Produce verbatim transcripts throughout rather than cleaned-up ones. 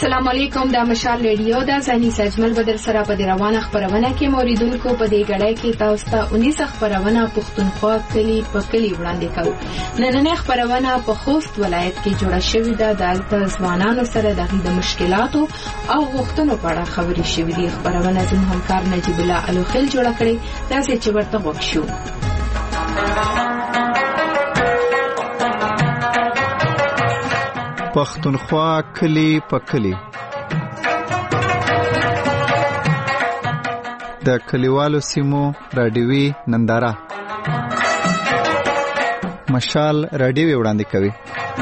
السلام علیکم، دا مشال ریډیو دا زنی سجمل بدر سره په روانه خبرونه کې موریدونکو په دې غړای کې تاسو ته اونیس خبرونه پښتونخوا کلی په کلی وړاندې کوو. نننۍ خبرونه په خوست ولایت کې جوړه شوې ده. د ځوانانو سره د مشکلاتو او غوښتنو په اړه خبرې شوې دي. خبرونه زموږ همکار نجیب الله الوخیل جوړه کړې. تاسو چې ورته وښیو پښتونخوا کلی په کلی. د کلیوالو سیمو رادیوي ننداره مشال رادیوي وړاندې کوي.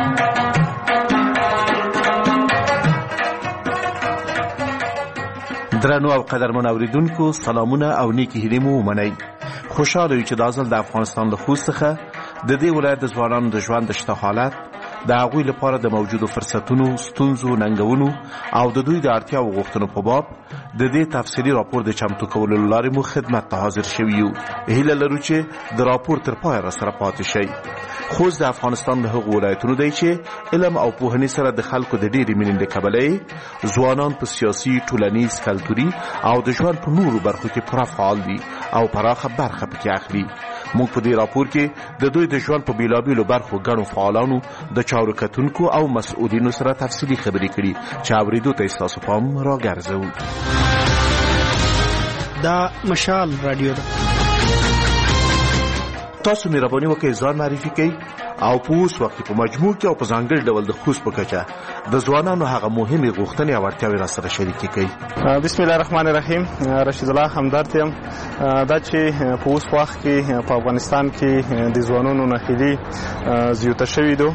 درنو او قدرمن اوریدونکو سلامونه او نیکی هیلې مو ومنئ. خوشاله یو چې د ازل د افغانستان له خوست څخه د دې ولایت د ځوانانو د ژوند د شته حالت، د هغوی لپاره د موجودو فرصتونو، ستونزو، ننګونو او د دوی د اړتیا او غوښتنو په باب د دې تفصیلي راپور د چمتو کولو لارې مو خدمت ته حاضر شوي یو. هیله لرو چې د راپور تر پایه راسره پاتې شئ. خوست د افغانستان له هغو ولایتونو دی چې علم او پوهنې سره د خلکو د ډېرې مینې له کبله ځوانان په سیاسي، ټولنیز، کلتوري او د ژوند په نورو برخو کې پوره فعال دي او پراخه برخه پکې اخلي. موږ په دې راپور کې د دوی د ژوند په بیلابیلو برخو ګڼو فعالانو، د چارو کتونکو او مسؤلینو سره تفصیلي خبرې کړي چې اورېدو ته ستاسو پام راګرځوو. دا مشال رادیو ده. تاسو مهرباني وکړئ ځان معرفي کړئ او په اوس وخت په مجموع کې او په ځانګړي ډول د خوست په کچه د ځوانانو هغه مهمې غوښتنې او اړتیاوې راسره شریکې کړئ. بسم الله الرحمن الرحیم. رشید الله همدرد یم. دا چې په اوس وخت کې په افغانستان کې د ځوانانو ناهیلي زیاته شوې ده.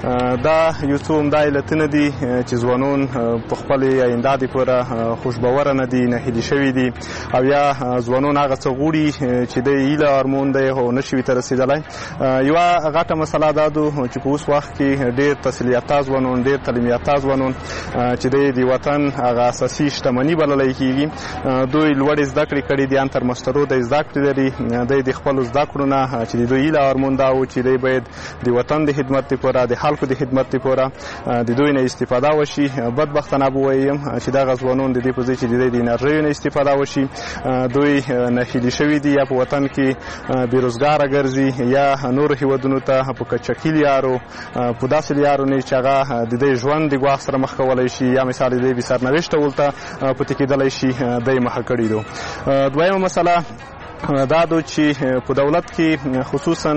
دا یو څو عمده علتونه دي چې ځوانان په خپلې آینده دپاره خوشبوره نه دي، ناهیلي شوي دي، او یا ځوانان هغه څه غواړي چې د هیله ارمان دی خو نه شي ته رسېدلی. یوه غټه مسله دا ده چې په اوس وخت کې ډېر تحصیل یافته ځوانان، ډېر تعلیم یافته ځوانان چې د د وطن هغه اساسي شتمني بللی کېږي، دوی لوړې زده کړې کړي دي، ان تر ماسترو د زده کړې لري. دوی د خپلو زده کړو نه چې د دوی هیله ارمان دا و چې دوی باید د وطن د خدمت لپاره، د خلکو د خدمت لپاره د دوی نه استفاده وشي. بدبختانه به ووایم چې دغه ځوانان د دې په ځای چې د دوی د انرژیو نه استفاده وشي، دوی ناهیلي شوي دي، یا په وطن کې بېروزګاره ګرځي، یا نورو هېوادونو ته په کچکي لیارو، په داسې لیارو نه چې هغه د دې ژوند د ګواښ سره مخ کولی شي، یا مثال د دې بې سرنوشته ولته پاتې کېدلی شي، دی مخه کړي دي. دویمه مسله دا دو چې په دولت کې خصوصا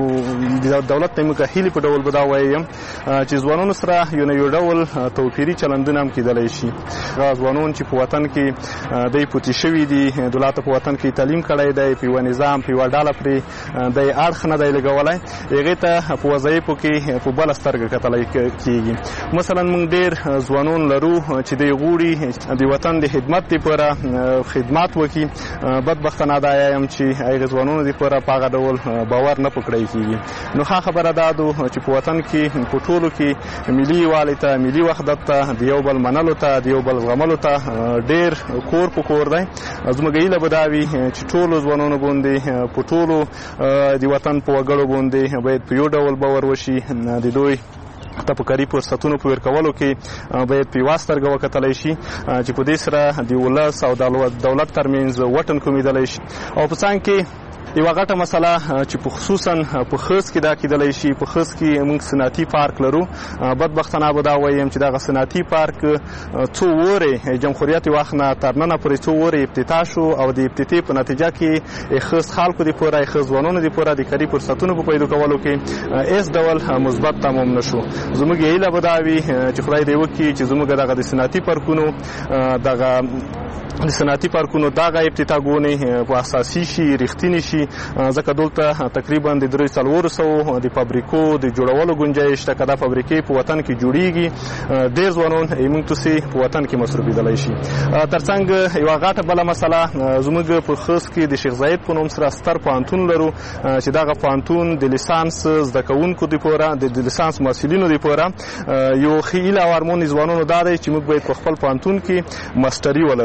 په دولت ته موږ هیلې په ډول به دا وایم چې ځوانانو سره یو نه یو ډول توپیري چلندونه هم کېدلی شي. هغه ځوانان چې په وطن کې دی پوتې شوي دي، دولت په وطن کې تعلیم کړی دی، په یوه نظام، په یوه ډله پرې دی اړخ نه دی لګولی، هغې ته په وظایفو کې په بله سترګه کتلی کېږي. مثلا موږ ډېر ځوانان لرو چې دی غواړي د وطن د خدمت لپاره خدمات وکړي. بدبختانه دا یم چې هغه ځوانانو لپاره په هغه ډول باور نه پکړی کېږي. نو ښه خبره دا ده چې په وطن کې په ټولو کې ملي یووالي ته، ملي وحدت ته، د یو بل منلو ته، د یو بل زغملو ته ډېر کور په کور دی. زموږ هیله به دا وي چې ټولو ځوانانو باندې، په ټولو د وطن په وګړو باندې باید په یو ډول باور وشي. د دوی ته په کاري فرصتونو په ورکولو کې باید په یوه سترګه وکتلی شي چې په دې سره د ولس او دولت ترمنځ وټن کومېدلی شي. او په څنګ کې یوه غټه مسله چې په خصوصا په خوست کې دا کېدلی شي. په خوست کې موږ صنعتي پارک لرو. بدبختانه به دا وایم چې دغه صنعتي پارک څو ورې جمهوریت وخت نه تر ننه پورې څو ورې افتتاح شو، او د افتتاح په نتیجه کې خوست خلکو دپاره، خوست ځوانانو دپاره د کاري فرصتونو په پیدا کولو کې هېڅ ډول مثبت تمام نه شو. زموږ هیله به دا وي چې خدای دې وکړي چې زموږ دغه د صنعتي پارکونو دغه د صنعتي پارکونو دغه ابتداګونې په اساسي شي، رښتینې شي، ځکه دلته تقریبا د درې څلورو سوو د فابریکو د جوړولو گنجایش شته. که دا فابریکې په وطن کې جوړېږي، ډېر ځوانان ایمونږ تسې په وطن کې مصروفېدلی شي. تر څنګ یوه غټه بله مسله، زموږ په خوست کې د شیخ زاید په نوم سره ستر پوهنتون لرو چې دغه پوهنتون د لیسانس زده کوونکو دپاره، د لیسانس محصلینو دپاره یو ښه هیله او ارمان ځوانانو دا دی چې موږ باید په خپل پوهنتون کې ماسټري ولرو.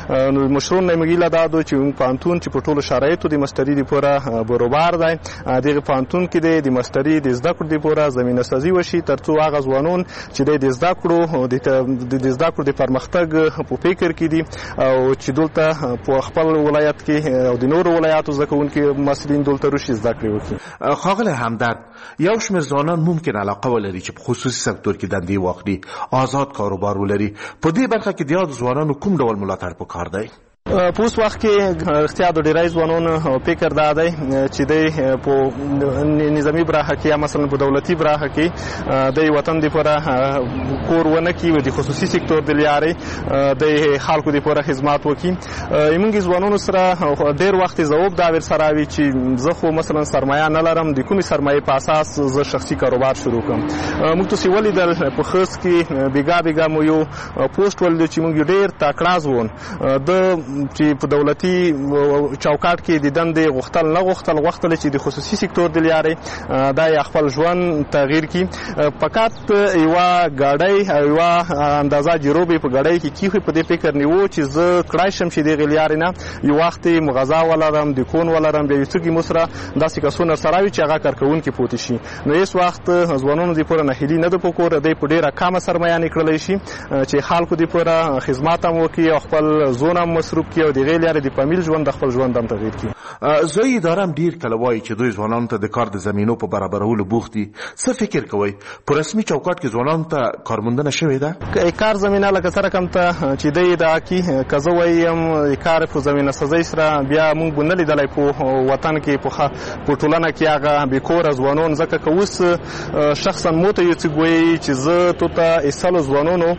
نو مشرون نه مګیله دا دو چې پانتون چې په ټولو شرایطو د مستری دی پوره بروبار دی دغه پانتون کې د مستری د زده کړو دی پوره زمينه سازي وشي ترڅو هغه ځوانون چې د زده کړو د زده کړو د پرمختګ په فکر کې دي او چې دلته په خپل ولایت کې او د نورو ولایاتو ځکهونکي مسلین دلته روشي زده کړې وکړي. خاغله همدرد یو شمېر ځوانان ممکن علاقه ولري چې په خصوصي سکتور کې دندې واخلي آزاد کاروبار ولري په دې برخه کې د یاد ځوانانو کوم ډول ملاتړ پکار دی؟ په اوس وخت کې اختیار د ډیری ځوانانو فکر دا دی چې د په نظامی برخه کې یا مثلا په دولتي برخه کې د وطن لپاره کور ونه کې د خصوصي سکتور د لارې د خلکو لپاره خدمات وکړي. موږ ځوانانو سره ډیر وخت ځواب دا ور سره وی چې زه خو مثلا سرمایه نه لرم د کومې سرمایه په اساس زه شخصي کاروبار شروع کوم. موږ تاسو ولیدل په خاص کې بیګا بیګا مو یو پوسټ ول چې موږ ډیر تکړه ځوان د چې په دولتي چوکاټ کې د دندې غوښتل نه غوښتل غوښتل چې د خصوصي سکتور د لارې دا خپل ژوند تغییر کړي فقط یو غاډۍ او یو اندازه جروبي په غاډۍ کې کیخي په دې فکر نیو چې زه کړای شم چې د غلیارې نه یو وخت مغازه ولرم د کون ولرم د یوڅګي مسره داسې کسونه سره وي چې هغه کارکون کې پوت شي. نو هیڅ وخت ځوانانو د پوره نهیلی نه د پکور د په ډیره کمه سرمایه نکړلې شي چې خلکو د پوره خدمات هم وکړي او خپل ځون هم مصروف کړي او د غیر لري د فامیل ژوند د خپل ژوند هم تغییر کړي. زه دارم ډیر کله وایي چې دوی ځوانانو ته د کار د زمینو په برابرولو بوخت دي. څه فکر کوئ په رسمي چوکاټ کې ځوانانو ته کارموندنه شوې ده؟ کار زمینه لکه سره کم ته چې دی دا کې که زه وایم کار په زمینه سازۍ سره بیا موږ به نه لیدلی په وطن کې په ټولنه کې هغه بېکوره ځوانان ځکه که اوس شخصا مو ته یو څه وایي چې زه تو ته ایستلو ځوانانو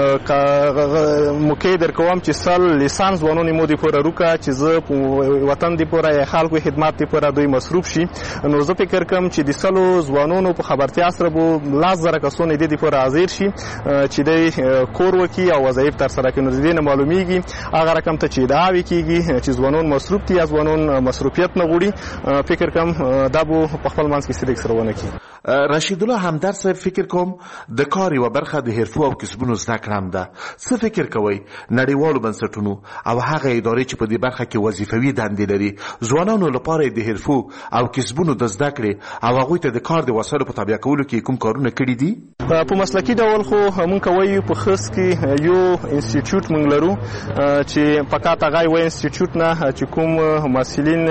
موقع در کوم چې سل لیسانس ځوانانو مو د پوره روکه چې زه په وطن د پوره خلکو خدمات د پوره دوی مصروف شي. نو زه فکر کوم چې د سلو ځوانانو په خبرتیا سره به لاس زره کسونه د پوره حاضر شي چې د کور وکي او وظایف تر سره کوي. نو د دې نه معلومیږي هغه رقم ته چې ادعا کیږي چې ځوانان مصروف دي یا ځوانان مصروفیت نه غوړي فکر کوم دا به په خپل منځ کې صدق سره ونه کړي. رشید الله همدرد صاحب فکر کوم د کار یوه برخه د حرفو او کسبونو زده کړه هم ده. څه فکر کوئ نړیوالو بنسټونو او هغه ادارې چې په دې برخه کې وظیفوي دندې لري ځوانانو لپاره د حرفو او کسبونو د زده کړې او هغوی ته د کار د وسایلو په تابع کولو کې کوم کارونه کړي دي؟ په مسلکي ډول خو موږ کوی په خاص کې یو انسټیټیوټ موږ لرو چې فقط هغه یو انسټیټیوټ نه چې کوم مسلین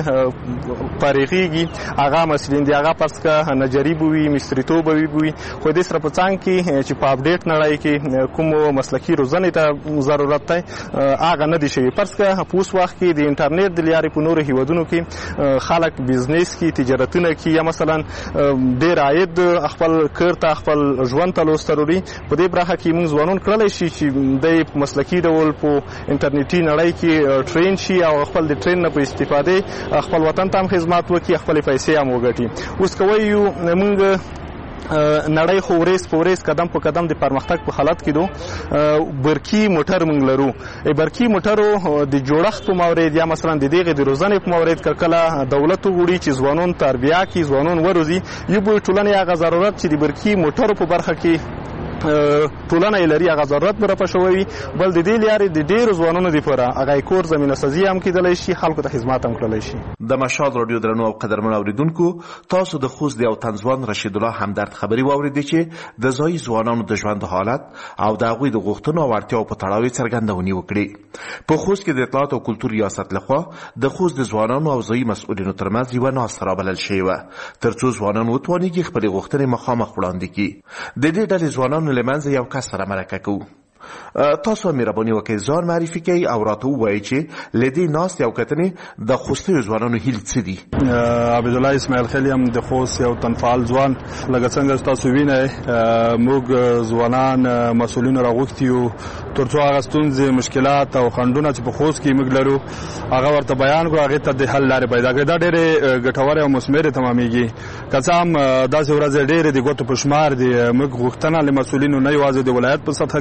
فارغیږي هغه مسلین دی هغه پرسکه نجاری بوي مستریتوب بوي خو دې سره په څنګه کې چې په اپډیټ نړۍ کې کوم مسلکي روزنې ته ضرورت دی هغه نه دي شوي. پرسکه په اوس وخت کې د انټرنیټ د لارې په نورو هیوادونو کې خلک بزنس کې تجارتونه کې یا مثلا ډېر عاید خپل کار ته خپل ژوند ته لوستروري په دې برخه کې موږ ځوانان کړلی شي چې د مسلکي ډول په انټرنیټي نړۍ کې ټرین شي او خپل د ټرین نه په استفاده خپل وطن ته هم خدمات وکړي خپل پیسې هم وګټي. اوس کوی یو موږ نړۍ خو ورځ په ورځ قدم په قدم د پرمختګ په حالت کې دو برقي موټر موږ لرو. برقي موټرو د جوړښت په مورید یا مثلا د دغه د روزنې په مورید کله دولت وګړي چې ځوانون تربیه کوي ځوانون وروزي یو به ټولنې هغه ضرورت چې د برقي موټرو په برخه کې ټولنه یې لري هغه ضرورت برپه شوی بل د دې لارې د ډېرو ځوانانو دپاره هغه کور زمینه سازي هم کیدلی شي خلکو ته خدمات هم کړلی شي. د مشال راډیو درنو او قدرمن اوریدونکو تاسو د خوست د یو طنزوان رشید الله همدرد خبري واورېدې چې د ځایي ځوانانو د ژوند حالت او د هغوی د غوښتنو او اړتیاو په تړاو یې څرګندونې وکړې. په خوست کې د اطلاعات او کلتور ریاست لخوا د خوست د ځوانانو او ځایي مسؤلینو ترمنځ یوه ناسته رابلل شوې وه تر څو ځوانان وتوانېږي خپلې غوښتنې مخامخ وړاندې کړي. د دې ډلې ځوانانو لمنځه یو کس سره مرکه کوو. تاسو مهرباني وکړئ ځان معرفي کړئ او راته ووایئ چې له دې ناستې او کتنې د خوستیو ځوانانو هیلې څه دي؟ عبدالله اسماعیل خیل یم د خوست یو تنفعال ځوان. لکه څنګه تاسو وینئ موږ ځوانان مسؤلینو راغوښتي یو تر څو هغه ستونزې مشکلات او خنډونه چې په خوست کې موږ لرو هغه ورته بیان کړو هغې ته د حل لارې پیدا کړې. دا ډېرې ګټورې او مثمرې تمامېږي که څه هم داسې ورځې ډېرې د ګوتو په شمار دي. موږ غوښتنه له مسؤلینو نه یوازې د ولایت په سطحه کوو بلکې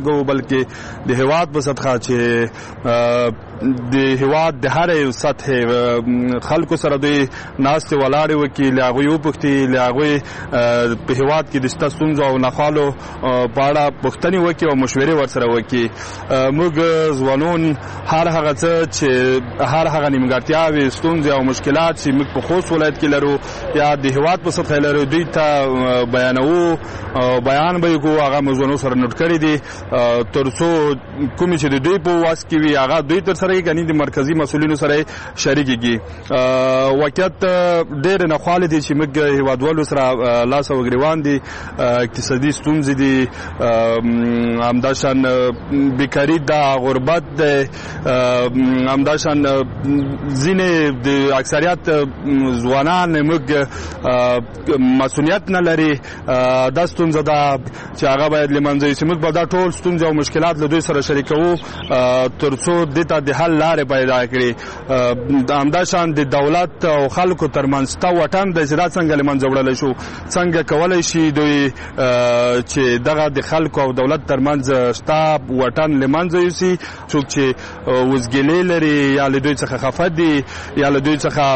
کې د هیواد په سطحه چې د هیواد د هر یو سطحې خلکو سره دوی ناستې ولاړې وکړي، له هغوی وپوښتي، له هغوی په هیواد کې د شته ستونزو او ناخوالو په اړه پوښتنې وکړي او مشورې ورسره وکړي. موږ ځوانون هر هغه څه چې هر هغه نیمګړتیاوې، ستونزې او مشکلات چې موږ په خوست ولایت کې لرو یا د هیواد په سطحه لرو دوی ته بیانوو او بیان به یې کوو. هغه موږ ځوانو سره نوټ کړي دي تر څو کومې چې د دوی په واس کې وي هغه دوی تر سره یې کني د مرکزي مسؤلینو سره شریک کېږي. واقعیت ډېرې ناخوالې دي چې موږ هیوادوالو سره لاس او ګریوان دي. اقتصادي ستونزې دي، همداشان بیکاري ده، غربت ده، همداشان ځینې د اکثریت ځوانان موږ مسؤلیت نه لري. دا ستونزه ده چې هغه باید له منځه یوسي. موږ به دا ټول ستونزې او مشکلات له دوی سره شریکوو تر څو دې ته د حل لارې پیدا کړي. همداشان د دولت او خلکو ترمنځ شته واټن دی چې دا څنګه له منځه وړلی شو، څنګه کولی شي دوی چې دغه د خلکو او دولت ترمنځ شته واټن له منځه یوسي. څوک چې وزګیلې لري یا له دوی څخه خفه دي یا له دوی څخه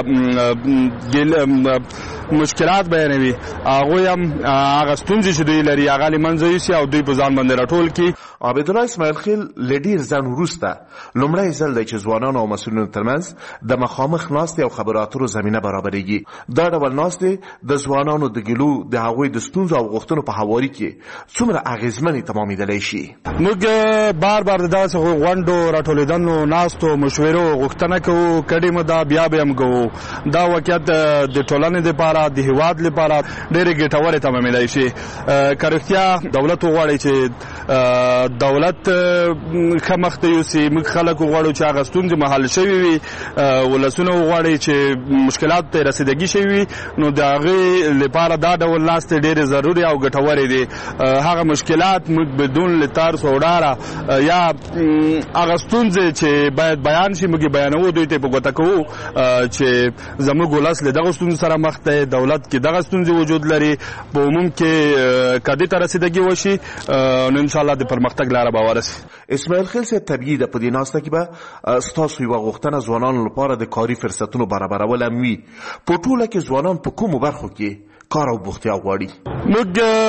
مشکلات بیانوي، هغوی هم هغه ستونزې چې دوی لري هغه له منځه یوسي او دوی په ځان باندې راټول کړي. عبیدالله اسماعیل خیل له ډېر ځنډ وروسته لومړی ځل دی چې ځوانانو او مسؤلینو ترمنځ د مخامخ ناستې او خبرو اترو زمینه برابرېږي. دا ډول ناستې د ځوانانو د ګیلو د هغوی د ستونزو او غوښتنو په هواري کې څومره اغېزمنې تمامېدلی شي. موږ بار بار د داسې غونډو راټولېدنو ناستو مشورو غوښتنه کوو، کډې مو دا بیا به هم کوو. دا واقعیت د ټولنې دپاره د هیواد لپاره ډېرې ګټورې تمامېدلی شي. که رښتیا دولت وغواړي چې دولت ښه مخ ته یوسي، موږ خلک وغواړو چې هغه ستونزې محل شوي وي، ولسونه وغواړي چې مشکلاتو ته رسیدګي شوي وي، نو د هغې لپاره دا ډول ناستې ډېرې ضروري او ګټورې دي. هغه مشکلات موږ بدون له ترس او ډاره یا هغه ستونزې چې باید بیان شي موږ یې بیانوو، دوی ته یې په ګوته کوو چې زموږ ولس له دغه ستونزو سره مخ دی، دولت کې دغه ستونزې وجود لري. په عموم کې که دې ته رسیدګي وشي نو انشاءالله د پرمختګ لاره به ورسي. اسماعیل خیل صاحب، طبیعي ده په دې ناسته کې به ستاسو یوه غوښتنه ځوانانو لپاره د کاري فرصتونو برابرول هم وي. په ټوله کې ځوانان په کومو برخو کې کار او بوختیا غواړي؟ موږ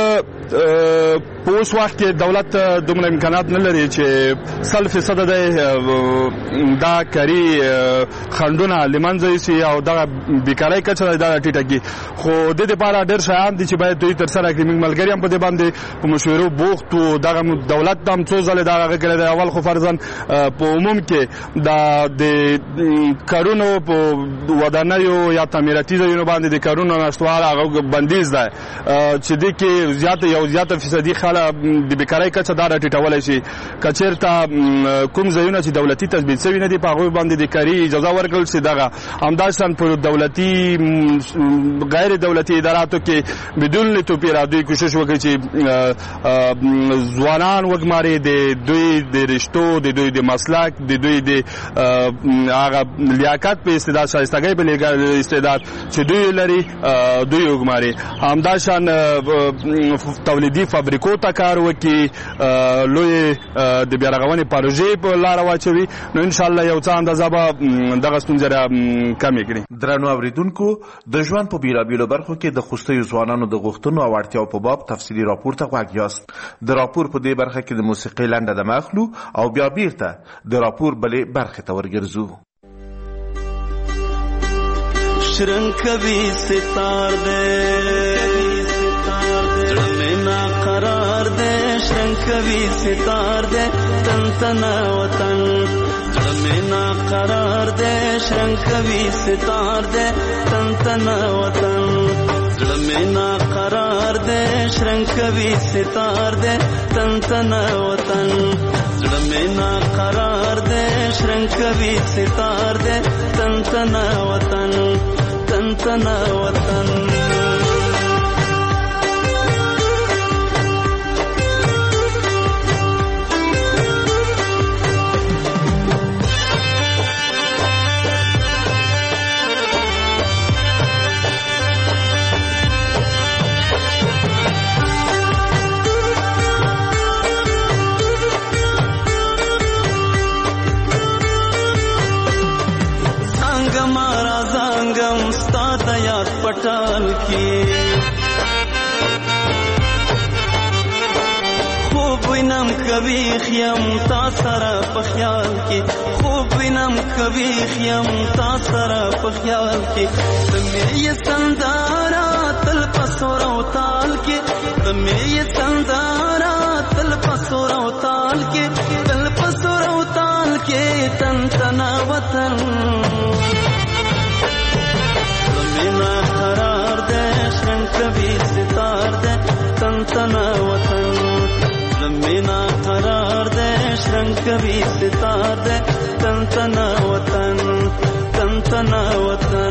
په اوس وخت کې دولت دومره امکانات نه لري چې سل فیصده دی دا کاري خنډونه له منځه یوسي او دغه بیکارۍ کچه ده دا ټیټه کړي. خو د دې دپاره ډېر شیان دي چې باید دوی ترسره کړي. موږ ملګري هم په دې باندې په مشورو بوخت وو. دغه دولت هم څو ځلې دا هغه کړی دی. اول خو فرضاً په عموم کې دا د کارونو په ودانیو یا تعمیراتي ځایونو باندې د کارونو نشتوال هغه بندیز ده چې دې کې زیاته یو زیاته فیصدي خاله د بیکارۍ کچه دا راټیټولی شي. که چېرته کوم ځایونه چې دولتي تثبیت شوي نه دي په هغوی باندې د کاري اجازه ورکړل شي. دغه همداشان په دولتي غیر دولتي اداراتو کې بدون له توپیره دوی کوشش وکړي چې ځوانان وګماري، د دوی د رشتو، د دوی د مسلک، د دوی د هغه لیاقت په استعداد، شایستګۍ په استعداد چې دوی لري دوی وګماري. همداشان تولیدي فابریکو ته کار وکړي، لوی د بیا رغونې پروژې په لاره واچوي. نو انشاءالله یو څه اندازه به دغه ستونزې را کمې کړي. درنو اورېدونکو، د ژوند په بېلابېلو برخو کې د خوستیو ځوانانو د غوښتنو او اړتیاو په باب تفصیلي راپور ته غوږ یاست. د راپور په دې برخه کې د موسیقۍ لنډه دمه اخلو او بیا بیرته د راپور بلې برخې ته ورګرځو. شرنگ کبھی ستار دے زړه مې نا قرار دے، شرنگ کبھی ستار دے تن تنا وطن. زړه مې نا قرار دے، شرنگ کبھی ستار دے تن تنا وطن. زړه مې نا قرار دے، شرنگ کبھی ستار دے تن تنا وطن. زړه مې نا قرار دے، شرنگ کبھی ستار دے تن تنا وطن. تن تنا وطن. پټال کې خوب وینم کوي خیم تا سره په خیال کې خوب وینم کوي خیم تا سره په خیال کې تمې یې سندارا تل پسور او تال کې تمې یې سندارا تل پسور او تال کې تل پسور او تال کې تن تنا وطن زمینا قرار دے شرن کبھی ستار دے تن تنا وطن زمینا قرار دے شرن کبھی ستار دے تن تنا وطن تن تنا وطن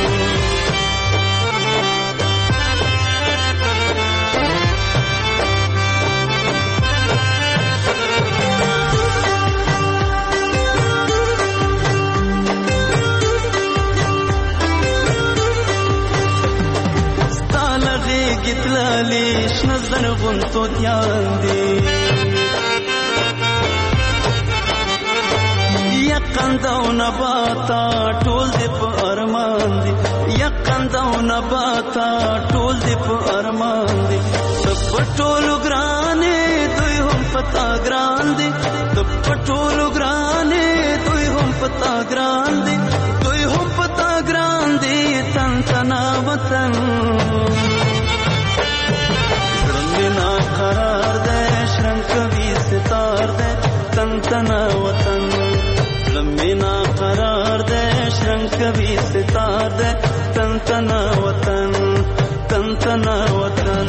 گتلالی شنزن غنتو دیان دی یقندو نباتا ټول دی په ارمان دی یقندو نباتا ټول دی په ارمان دی پټولو ګرانې دوی هم پتا ګران دی پټولو ګرانې دوی هم پتا ګران دی دوی هم پتا ګران دی تن تنا وطن زمینا قرار دے شرن کبھی ستار دے تن تنا وطن زمینا قرار دے شرن کبھی ستار دے تن تنا وطن تن تنا وطن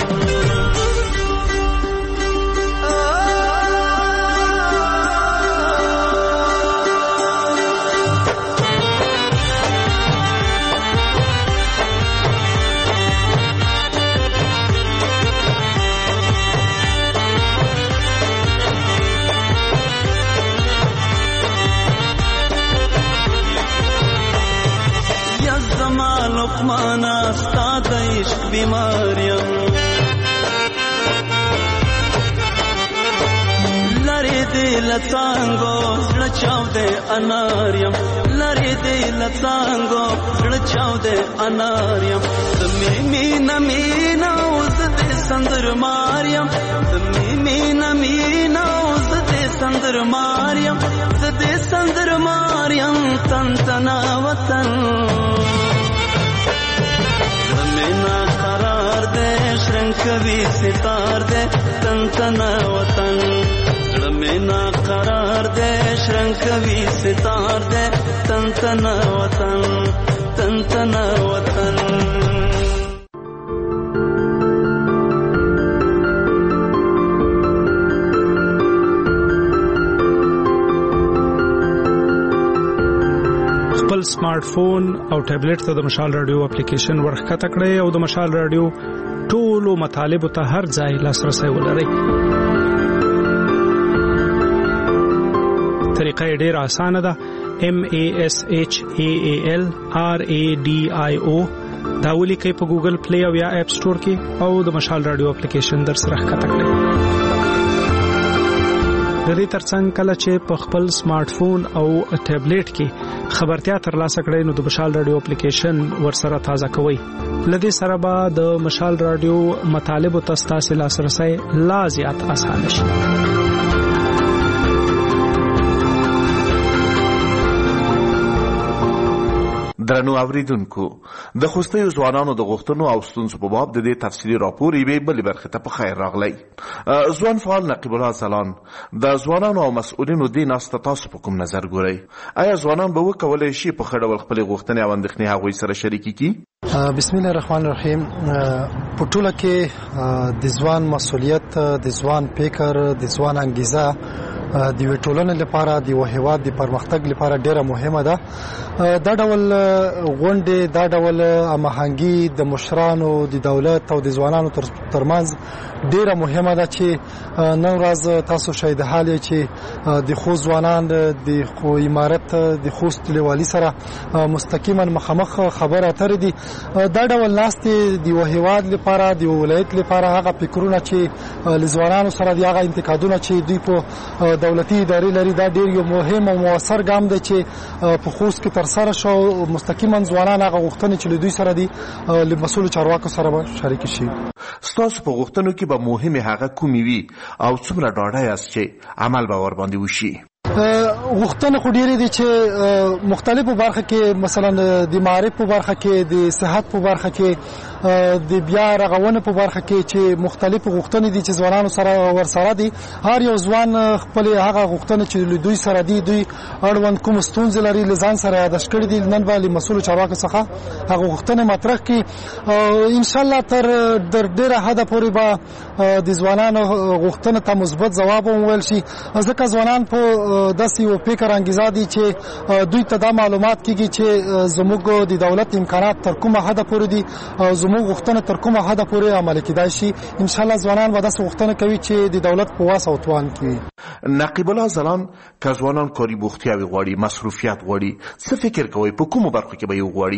لقمانا ستا د عشق بیماریم لری دی لڅانګو زړه چاودې اناریم لری دی لڅانګو زړه چاودې اناریم تمې مینا مینا اوس دې سندر ماریم تمې مینا مینا اوس دې سندر ماریم دې سندر ماریم تن تنا وطن زمینا قرار دے شرن کبھی ستار دے تن تنا وطن زمینا قرار دے شرن کبھی ستار دے تن تنا وطن تن تنا وطن سمارټ فون او ټابلیټ ته د مشال رادیو اپلیکیشن ورخکته کړئ او د مشال رادیو ټولو مطالب ته هر ځای لاسرسي ولرئ. طریقه ډېره اسانه ده. M A S H A A L R A D I O دا ولیکئ په ګوګل پلی او یا اپ سٹور کې او د مشال رادیو اپلیکیشن در سره ښکته کړئ. د دې ترڅنګ کله چې په خپل سمارټ فون او ټابلیټ کې خبرتیا ترلاسه کړئ نو د مشال رادیو اپلیکیشن ورسره تازه کوئ. لدې سره به د مشال رادیو مطالب ته ستاسو لاسرسي لا زیات اسانه شي. درنو اوریدونکو د خوستیو ځوانانو د غوښتنو او ستونزو په باب د دې تفصیلي راپور یوې بلې برخې ته په خیر راغلی. ځوان فعال نقیب الله سلان د ځوانانو او مسؤلینو دې ناسته تاسو په کوم نظر ګورئ؟ آیا ځوانان به وکولی شي په ښه ډول خپلې غوښتنې او اندېښنې هغوی سره شریکې کړي؟ بسم الله الرحمن الرحیم. په ټوله کې د ځوان مسؤلیت، د ځوان فکر، د ځوان انګیزه د یوې ټولنې لپاره، د یو هېواد د پرمختګ لپاره ډېره مهمه ده. دا ډول غونډې، دا ډول هماهنګي د مشرانو، د دولت او د ځوانانو ترمنځ ډېره مهمه ده چې نن ورځ تاسو شاهد حال یې چې د خوست ځوانان د خو امارت د خوست لیوالي سره مستقیما مخامخ خبرې اترې دي. دا ډول ناستې د یو هېواد لپاره، د یو ولایت لپاره هغه فکرونه چې له ځوانانو سره دي، هغه انتقادونه چې دوی په دولتي ادارې لري دا ډیر یو مهم او موثر ګام دی چې په خوست کې تر سره شو. مستقیما ځوانان هغه غوښتنې چې له دوی سره دي له مسؤلو چارواکو سره به شریک شي. ستاسو په غوښتنو کې به مهمه هغه کومې وي او څومره ډاډه یاست چې عمل به ور باندې وشي؟ غوښتنه خو ډېرې دي چې مختلفو برخه کې مثلا د معارف په برخه کې د صحت په برخه کې د بیا رغونې په برخه کې چې مختلفو غوښتنې دي چې ځوانانو سره ورسره دي. هر یو ځوان خپل هغه غوښتنې چې له دوی سره دي دوی اړوند کوم ستونزې لري له ځان سره یاداښت کړي دي نن به له مسؤلو چارواکو څخه هغه غوښتنې مطرح کړي. انشاءالله تر ډېره حده پورې به د ځوانانو غوښتنې ته مثبت ځواب وویل شي ځکه ځوانان په داسې یو فکر انګیزه دي چې دوی ته دا معلومات کېږي چې زموږ د دولت امکانات تر کومه حده پورې دي او زموږ غوښتنه تر کومه حده پورې عملي کېدای شي. انشاءالله ځوانان به داسې غوښتنه کوي چې د دولت په واس او توان کې. نقیب الله ځلان که ځوانان کاري بوختیاوي غواړي مصروفیت غواړي څه فکر کوئ په کومو برخو کې به یې وغواړي؟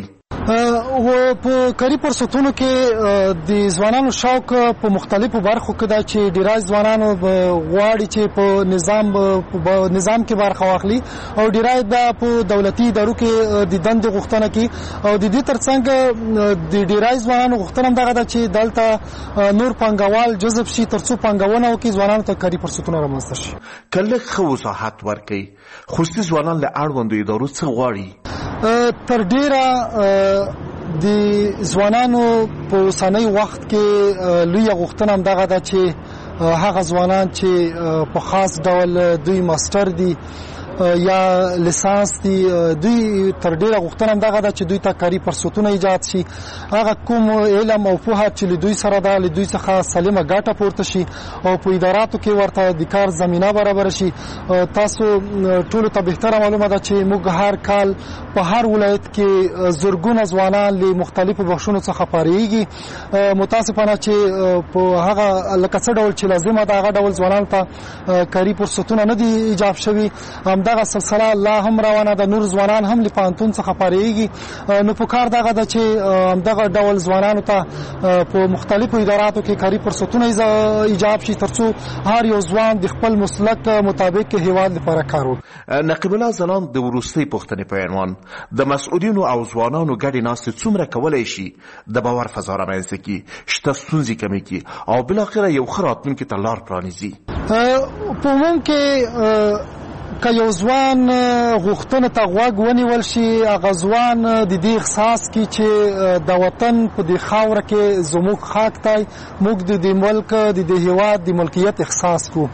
په کاري فرصتونو کې د ځوانانو شوق په مختلفو برخو کې دا چې ډیری ځوانانو غواړي چې په نظام په نظام کې برخه واخلي او ډیری دا په دولتي ادارو کې د دندې غوښتنه کوي او د دې ترڅنګ د ډیری ځوانانو غوښتنه دغه ده چې دلته نور پانګوال جذب شي ترڅو پانګونه وکړي ځوانانو ته کاري فرصتونه رامنځته شي. کله ښه وضاحت ورکړي خصوصي ځوانان له اړوندو ادارو څه غواړي؟ تر ډیره د ځوانانو په اوسنی وخت کې لویه غوښتنه همدغه ده چې هغه ځوانان چې په خاص ډول دوی ماستر دي یا لیسانس دي دوی تر ډیره غوښتنه همدغه ده چې دوی ته کاري فرصتونه ایجاد شي. هغه کوم علم او پوهه چې له دوی سره ده له دوی څخه سالمه ګټه پورته شي او په اداراتو کې ورته د کار زمینه برابر شي. تاسو ټولو ته بهتره معلومه ده چې موږ هر کال په هر ولایت کې زرګونه ځوانان له مختلفو بخشونو څخه فارغېږي. متاسفانه چې په هغه لکه څه ډول چې لازمه ده هغه ډول ځوانانو ته کاري فرصتونه نه دي ایجاد شوي. دغه سلسله لا هم روانه ده نور ځوانان هم له پوهنتون څخه فارغېږي نو په کار دغه ده چې دغه ډول ځوانانو ته په مختلفو اداراتو کې کاري فرصتونه ایجاد شي ترڅو هر یو ځوان د خپل مسلک مطابق هیواد لپاره کار وکړي. نقیب الله ځلان د وروستۍ پوښتنې په عنوان د مسؤلینو او ځوانانو ګډې ناستې څومره کولی شي د باور فضا رامنځته کړي شته ستونزې کمې کړي او بالاخره یو ښه راتلونکي ته لار پرانیزي؟ په عموم کې که یو ځوان غوښتنه ته غوږ ونیول شي هغه ځوان د دې احساس کوي چې د وطن په دې خاوره کې زموږ خاک دی موږ د دې ملک د دې هیواد د ملکیت احساس کوو.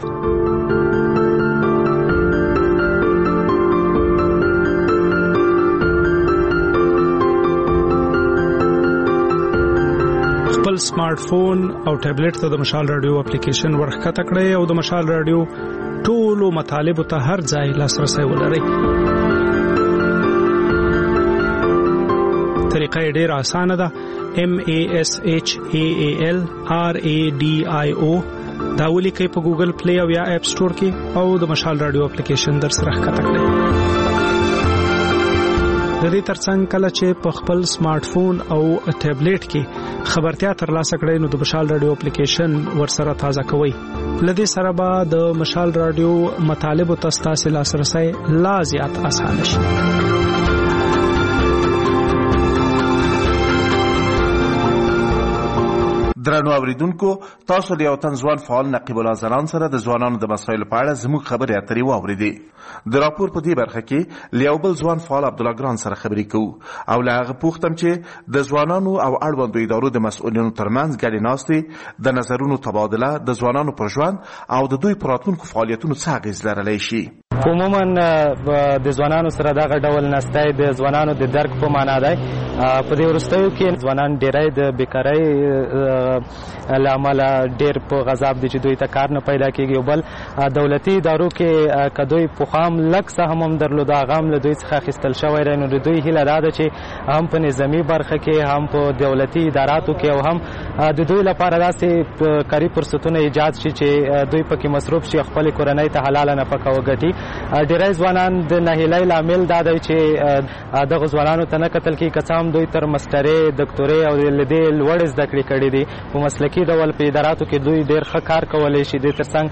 خپل سمارټ فون او ټابلیټ ته د مشال رادیو اپلیکیشن ورښکته کړئ او د مشال رادیو ټولو مطالبو ته هر ځای لاسرسی ولرئ. طریقه یې ډېره اسانه ده. M A S H A A L R A D I O دا ولیکئ په ګوګل پلی او یا اپ سټور کې او د مشال رادیو اپلیکیشن در سره ښکته کړئ. د دې ترڅنګ کله چې په خپل سمارټ فون او ټابلیټ کې خبرتیا ترلاسه کړئ نو د مشال رادیو اپلیکیشن ورسره تازه کوئ. لدې سره به د مشال رادیو مطالبو ته ستاسو لاسرسی لا زیات اسانه شي. درنو اوریدونکو تاسو د یو تن ځوان فعال نقیب الله ځلان سره د ځوانانو د مسایلو په اړه زموږ خبرې اترې واورېدې. د راپور په دې برخه کې له یو بل ځوان فعال عبدالله ګران سره خبرې کوو او له هغه پوښتم چې د ځوانانو او اړوندو ادارو د مسؤلینو ترمنځ ګډې ناستې د نظرونو تبادله د ځوانانو پر ژوند او د دوی پر راتلونکو فعالیتونو څه اغېز لرلی شي. عموما د ځوانانو سره دغه ډول نستی د ځوانانو د درک په معنا دی. په دې وروستیو کې ځوانان ډېری د بیکارۍ له امله ډېر په غضب دي چې دوی ته کار نه پیدا کېږي. او بل دولتي ادارو کې که دوی پخوا هم لږ سهم هم درلوده هغه هم له دوی څخه اخیستل شوی دی. نو د دوی هیله دا ده چې هم په نظامي برخه کې هم په دولتي اداراتو کې او هم د دوی لپاره داسې کاري فرصتونه ایجاد شي چې دوی پکې مصروف شي خپلې کورنۍ ته حلاله نفقه وګټي. ډېری ځوانان د ناهیلۍ لامل دا دی چې دغه ځوانانو ته نه کتل کېږي که څه هم هم دوی تر مسترې دکتورې او له دې لوړې زده کړې کړې دي. په مسلکي ډول په اداراتو کې دوی ډېر ښه کار کولی شي. دې تر څنګ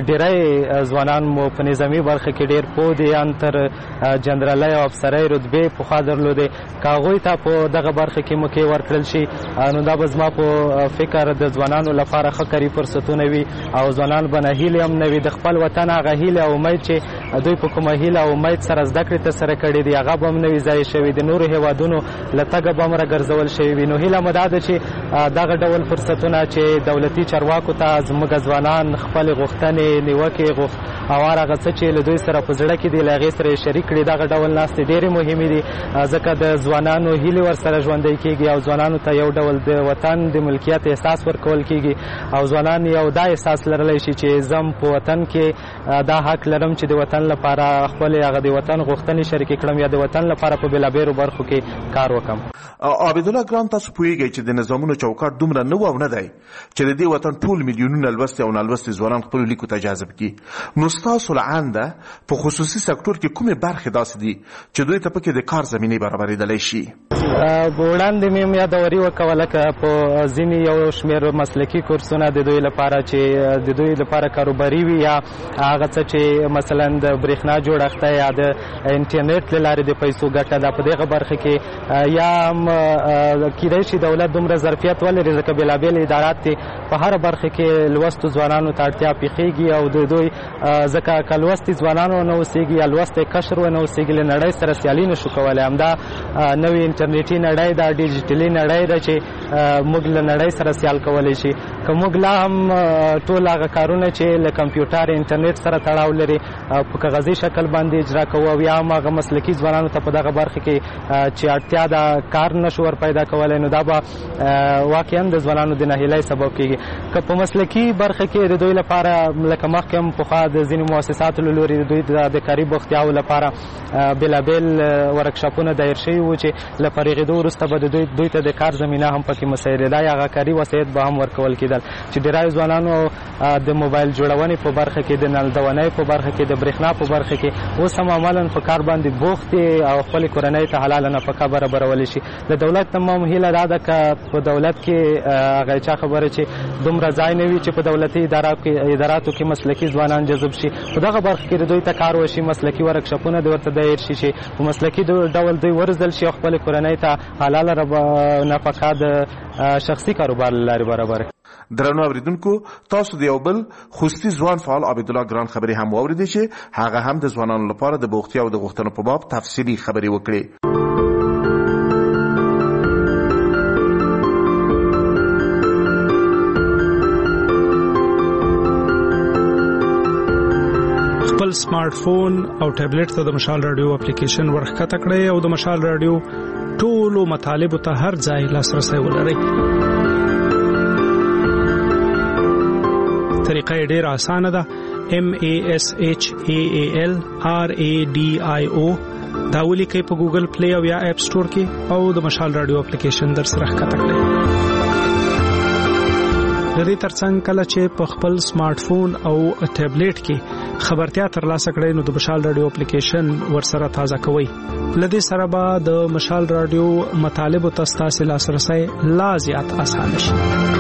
ډېری ځوانان مو په نظامي برخه کې ډېر پوه دي، ان تر جنرالۍ او افسرۍ رتبې پخوا درلودې. که هغوی ته په دغه برخه کې موقع ورکړل شي نو دا به زما په فکر د ځوانانو لپاره ښه کاري فرصتونه وي او ځوانان به نهیلې هم نه وي. د خپل وطن هغه هیله او امید چې دوی په کومه هیله او امید سره زده کړې ترسره کړې دي هغه به هم نه وي ضایع شوي، د نورو هېوادونو له تګه به هم راګرځول شوي وي. نو هیله مو دا ده چې دغه ډول فرصتونه چې دولتي چارواکو ته زموږ ځوانان خپلې غوښتنې نیوکې او هر هغه څه چې له دوی سره په زړه کې دي له هغې سره یې شریک کړي. دغه ډول ناستې ډېرې مهمې دي ځکه د ځوانانو هیلې ورسره ژوندی کېږي او ځوانانو ته یو ډول د وطن د ملکیت احساس ورکول کېږي او ځوانان یو دا احساس لرلی شي چې زم په وطن کې دا حق لرم چې د وطن لپاره خپلې هغه د وطن غوښتنې شریکې کړم یا د وطن لپاره په بېلابېلو برخو کې کار وکړم. عابدالله ګران، تاسو پوهېږئ چې د نظامونو چوکاټ دومره نه و او نه دی چې د دې وطن ټول میلیونونه لوستي او نالوستي ځوانان خپلو لیکو ته جذب کړي. نو ستاسو له عنده په خصوصي سکتور کې کومې برخې داسې دي چې دوی ته پکې د کار زمینې برابرېدلی شي؟ وړاندې مې هم یادوري وکړه لکه په ځینې یو شمېر مسلکي کورسونه د دوی لپاره چې د دوی لپاره کاروباري وي یا هغه څه چې مثلا د برېښنا جوړښت یا د انټرنیټ له لارې د پیسو ګټه ده په دغه برخه کې یا هم کیدای شي دولت دومره ظرفیت ولري ځکه بېلابېل ادارات دي په هره برخه کې لوستو ځوانانو ته اړتیا پېښېږي او د دوی ځکه که لوستي ځوانان ونه اوسېږي یا لوستی کشر ونه اوسېږي له نړۍ سره سیالي نه شو کولی. همدا نوې انټرنیټي نړۍ ده، ډیجیټلي نړۍ ده چې موږ له نړۍ سره سیال کولی شي. که موږ لا هم ټول هغه کارونه چې له کمپیوټر انټرنیټ سره تړاو لري په کاغذي شکل باندې اجرا کوو او یا هم هغه مسلکي ځوانانو ته په دغه برخه کې چې اړتیا ده کار نشو ور پیدا کولی نو دا به واقعا د ځوانانو د ناهیلۍ سبب کېږي. که په مسلکي برخه کې د دوی لپاره لکه مخکې هم پخوا د ځینې مؤسساتو له لورې د دوی د کاري بوختیاو لپاره بېلابېل ورکشاپونه دایر شوي وو چې له فارغېدو وروسته به د دوی دوی ته د کار زمینه هم پکې مساعدېده یا هغه کاري وسایط به هم ورکول کېدل چې ډېری ځوانانو د موبایل جوړونې په برخه کې د نلدونۍ په برخه کې د برېښنا په برخه کې اوس هم عملاً په کار باندې بوخت دي او خپلې کورنۍ ته حلاله نفقه برابرولی شي. د دولت تمام هیله دا ده که په دولت کې هغه چا خبره چې دومره ځای نه وي چې په دولتي اداراتو کې مسلکي ځوانان جذب شي په دغه برخه کې د دوی ته کار وشي، مسلکي ورکشاپونه د ورته دایر شي چې په مسلکي ډول دوی ورزدل شي او خپلې کورنۍ ته حلاله نفقه د شخصي کاروبار له لارې برابر. درنو اوریدونکو، تاسو د یو بل خصوصي ځوان فعال عابدالله ګران خبرې هم واورېدې چې هغه هم د ځوانانو لپاره د بوختیا او د غوښتنو په باب تفصیلي خبرې وکړې. خپل سمارټ فون او ټابلیټ ته د مشال رادیو اپلیکیشن ورښکته کړئ او د مشال رادیو ټولو مطالبو ته هر ځای لاسرسی ولرئ. طریقه یې ډېره اسانه ده. M A S H A A L R A D I O دا ولیکئ په ګوګل پلی او یا اپ سټور کې او د مشال رادیو اپلیکیشن در سره ښکته کړئ. د دې ترڅنګ کله چې په خپل سمارټ فون او ټابلیټ کې خبرتیا ترلاسه کړئ نو د مشال رادیو اپلیکیشن ورسره تازه کوئ. لدې سره به د مشال رادیو مطالبو ته ستاسو لاسرسی لا زیات اسانه شي.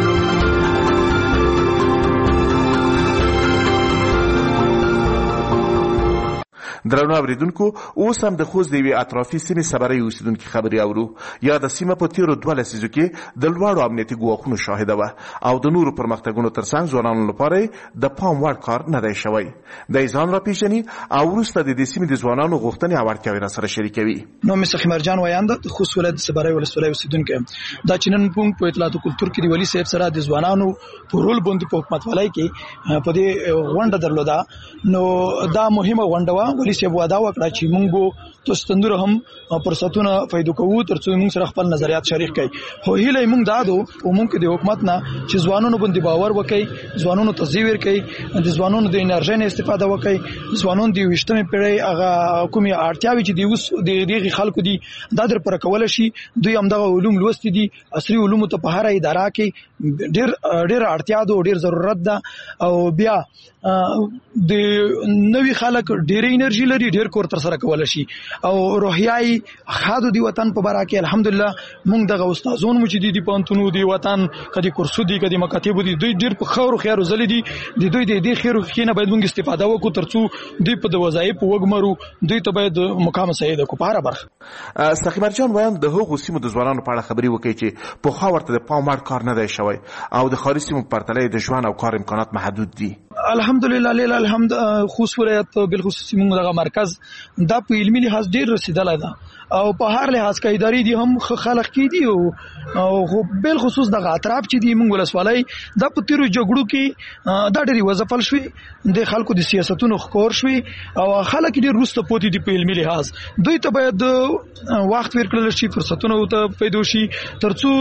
درنو اوریدونکو، اوس هم د خوست د یوې اطرافي سیمې صبرۍ اوسیدونکي خبرې اورو. یا د سیمه په تیرو دوه لسیزو کې د لوړو امنیتي ګواښونو شاهده وه او د نورو پرمختګونو ترڅنګ ځوانانو لپاره د پام وړ کار نه دی شوی. دی ځان راپېژني او وروسته د دې سیمې د ځوانانو غوښتنې او اړتیاوې راسره شریکوي. نو مې سخیمر جان ویانده د خوست ولایت صبرۍ ولسوالۍ اوسیدونکی یم. دا چې نن موږ په اطلاعات او کلتور کې د ولي صاحب سره د ځوانانو په رول باندې په حکومتولۍ کې په دې غونډه درلوده. نو دا مهمه غونډه وه. ولي صاحب وعده وکړه چې موږ به تاسو ته نور هم فرصتونه پیدا کوو ترڅو موږ سره خپل نظریات شریک کړي. خو هیله موږ دا ده او موږ د حکومت نه چې ځوانانو باندې باور وکړي، ځوانانو ته ځای ورکړي، د ځوانانو د انرژۍ نه استفاده وکړي، ځوانانو د ویشتمې پیړۍ هغه کومې اړتیاوې چې د اوس د دغه خلکو دي دا در پر کول شي. دوی هم دغه علوم لوستي دي، عصري علوم ته په هر اداره کې ډېر ډېر اړتیا ده او ډېر ضرورت ده. او بیا د نوي خلک ډېر انرژي لري ډیر کور تر سره کول شي او روحیاي خادو دی وطن په باره کې الحمدلله موږ دغه استادون مو چې دي په انتونو دی وطن کدي کورسو دي کدي مکاتب دي دوی ډیر په خور خیر زل دي د دوی د دې خیر خینه باید موږ استفاده وکړو ترڅو دوی په د وظایف وګمرو دوی ته باید مقام سید کو پاره برخه سخیمر جان وایم د هغو سیمو د ځوانانو په اړه خبري وکړي چې په خوا ورته د پام وړ کار نه دی شوی او د خارجي سیمو په پرتله د ژوند او کار امکانات محدود دي. الحمدلله لیل الحمد خصوص ولایت بالخصوص موږ دغه مرکز دا په علمي لحاظ ډیر رسیدلی ده او په هر لحاظ کې اداري دي هم خلق کې دي او بل خصوص دغه اطراف چې دي موږ ولسوالۍ د پتیرو جګړو کې دا ډېری وظیفل شوي د خلکو د سیاستونو خور شوي او خلک ډېر روسته پوتې دي په علمي لحاظ دوی ته باید وخت ورکړل شي فرصتونه ته پیدا شي ترڅو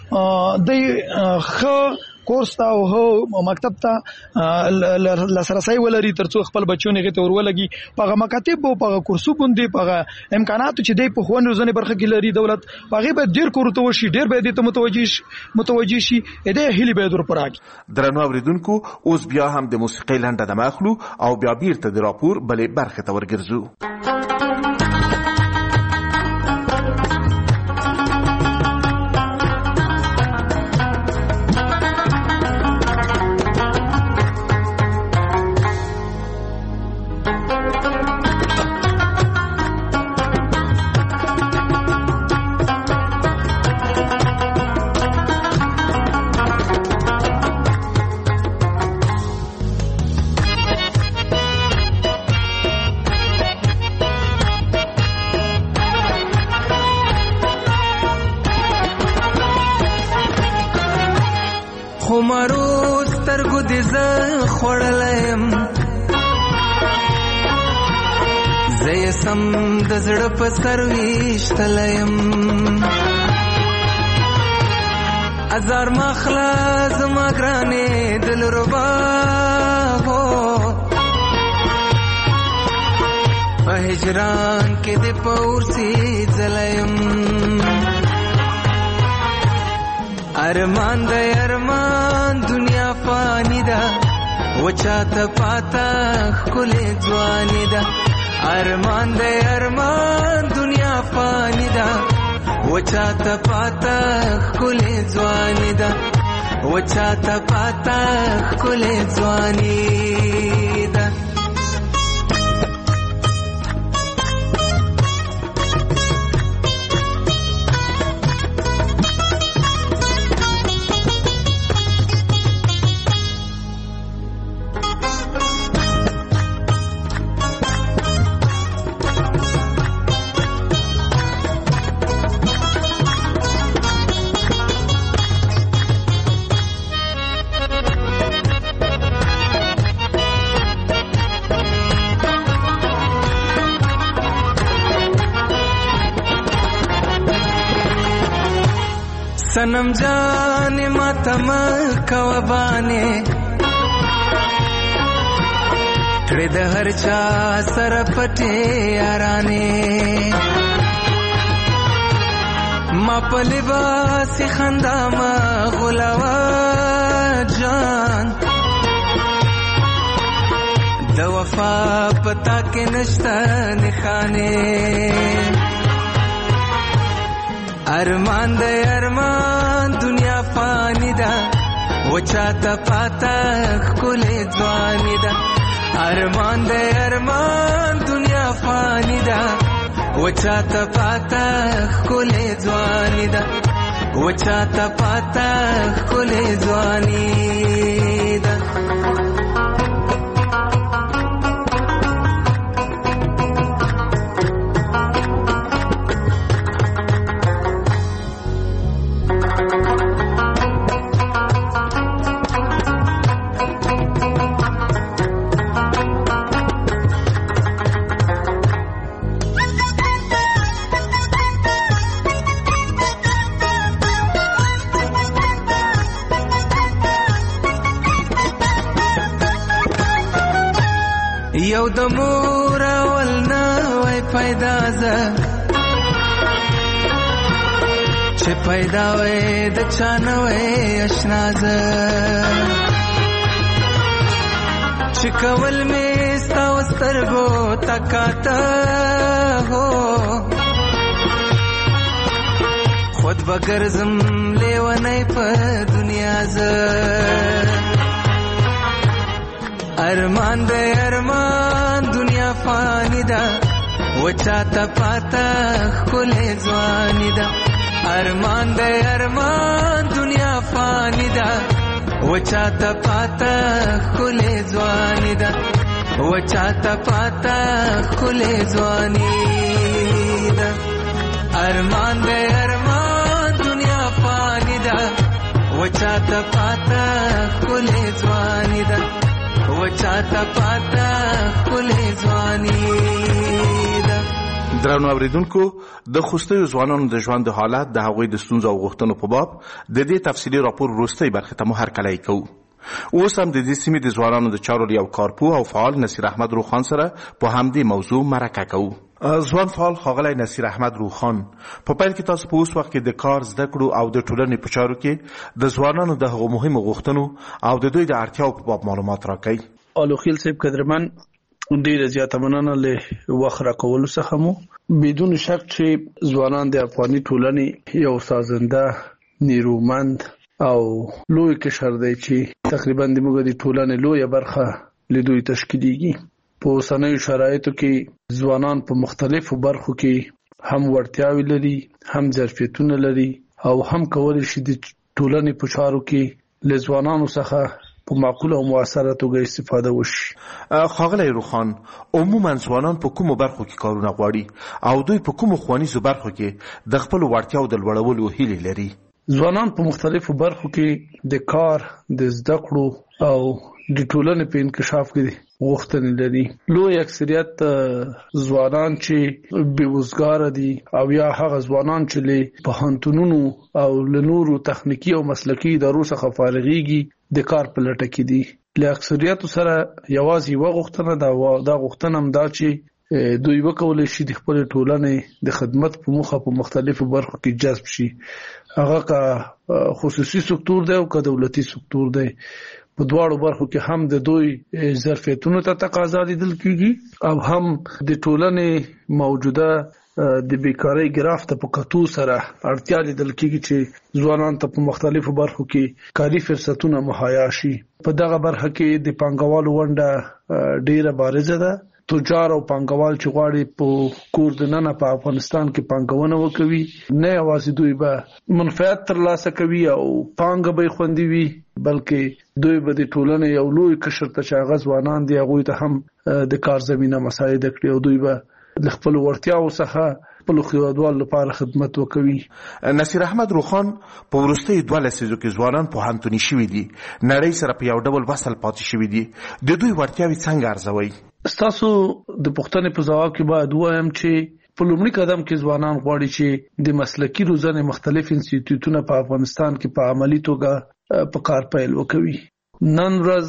د خ کورس ته او هو مکتب ته لاسرسي ولري ترڅو خپل بچونه غته ورولګي په مکاتب او په کورسو باندې په امکاناتو چې د په خوان روزنه برخه کې لري دولت هغه به ډیر کورته وشي ډیر به د متوجي متوجي شي اې هلي به در پراګي درنو اوریدونکو اوس بیا هم د موسیقي لنډه د مخلو او بیا بیرته د راپور بلې برخه ته ورګرځو. خمارو سترګو دې زه خوړلم زه یې سم د زړه په سر ویشتلم ازار مخله زما ګرانې دلربا هو په هجران کې دې په ورسي ځلیم ارمان د ارمان دنیا فانی ده وچاته پاتا خلې ځواني ده ارمان د ارمان دنیا فانی ده وچاته پاتا خلې ځواني ده وچاته پاتا خلې ځواني ده सनम जाने मातम कवबाने कड़े द हर चा सर पटे याराने मा पलिबास खंदा मा गुलावा जान द वफा पता के नश्ता निखाने ارمان د ارمان دنیا فانی ده وچاته پاتا خلې ځواني ده ارمان د ارمان دنیا فانی ده وچاته پاتا خلې ځواني ده وچاته پاتا خلې ځواني ده یو د مور اول نه وای پیدا ز چې پیدا وای د چانه وای آشنا ز چې کول می ستاو سترګو تکاته هو خود بګرزم لیونی په دنیا زه ارمان دې ارمان دنیا فانی ده وچاته پاته ښکلې ځواني ده ارمان دې ارمان دنیا فانی ده وچاته پاته ښکلې ځواني ده وچاته پاته ښکلې ځواني ده ارمان دې ارمان دنیا فانی ده وچاته پاته ښکلې ځواني ده وچاته پاته ښکلې ځواني ده. درنو اوریدونکو د خوستیو ځوانانو د ژوند د حالت د هغوی د ستونزو او غوښتنو په باب د دې تفصیلي راپور وروستۍ برخې ته مو هرکلی کوو. اوس هم د دې سیمې د ځوانانو د چارو یو کارپوه او فعال نصیر احمد روخان سره په همدې موضوع مرکه کوو. ځوان فعال ښاغلی نصیر احمد روخان، په پیل کې تاسو په اوس وخت کې د کار زده کړو او د ټولنې په چارو کې د ځوانانو د هغو مهمو غوښتنو او د دوی د اړتیاو په باب معلومات راکړئ. الوخیل صاحب قدرمن، ډیره زیاته مننه له وخت راکولو څخه مو. بدون شک چې ځوانان د افغاني ټولنې یو سازنده نیرومند او لوی قشر دی چې تقریبا د موږ د ټولنې لویه برخه له دوی تشکیلیږي. په اوسنیو شرایطو کې ځوانان په مختلفو برخو کې هم وړتیاوې لري، هم ظرفیتونه لري او هم کولی شي د ټولنې په چارو کې له ځوانانو څخه په معقوله او مؤثره توګه استفاده وشي. ښاغلی روخان، عموما ځوانان په کومو برخو کې کارونه غواړي او دوی په کومو ښوونیزو برخو کې د خپلو وړتیاو د لوړولو هیلې لري؟ ځوانان په مختلفو برخو کې د کار، د زده کړو او د ټولنې په انکشاف کې غوښتنې لري. لوی اکثریت ځوانان چې بېوزګاره دي او یا هغه ځوانان چې له پوهنتونونو او له نورو تخنیکي او مسلکي ادارو څخه فارغېږي د کار په لټه کې دي. له اکثریت سره یوازې یوه غوښتنه ده، دا غوښتنه هم دا چې دوی وکولی شي د خپل ټولنې د خدمت په موخه په مختلفو برخو کې جذب شي، هغه که خصوصي سکتور دی او که دولتي سکتور دی. په دواړو برخو کې هم د دوی ظرفیتونو ته تقاضا لیدل کیږي او هم د ټولنې موجوده د بیکارۍ ګراف ته په کتو سره اړتیا لیدل کیږي چې ځوانان ته په مختلفو برخو کې کاري فرصتونه مهیا شي. په دغه برخه کې د پانګوالو ونډه ډیره بارزه ده. تجار او پانګوال چې غواړي په کور دننه په افغانستان کې پانګونه وکوي، نه یوازې دوی به منفعت ترلاسه کوي او پانګه به خوندي وي، بلکې دوی به د ټولنې یو لوی قشر ته چې هغه ځوانان دي هغوی ته هم د کار زمینه مساعده کړي او دوی به د خپلو وړتیاو څخه خپلو هیوادوالو لپاره خدمت وکوي. نصیر احمد روخان، په وروستیو دوه لسیزو کې ځوانان پوهنتوني شوي دي، نړۍ سره په یو ډول وصل پاتې شوي دي. د دوی وړتیاوې څنګه ارزوئ؟ ستاسو د پوښتنې په ځواب کې باید ووایم چې په لومړي قدم کې ځوانان غواړي چې د مسلکي روزنې مختلف انسټیټیوټونه په افغانستان کې په عملي توګه په کار پیل وکوي. نن ورځ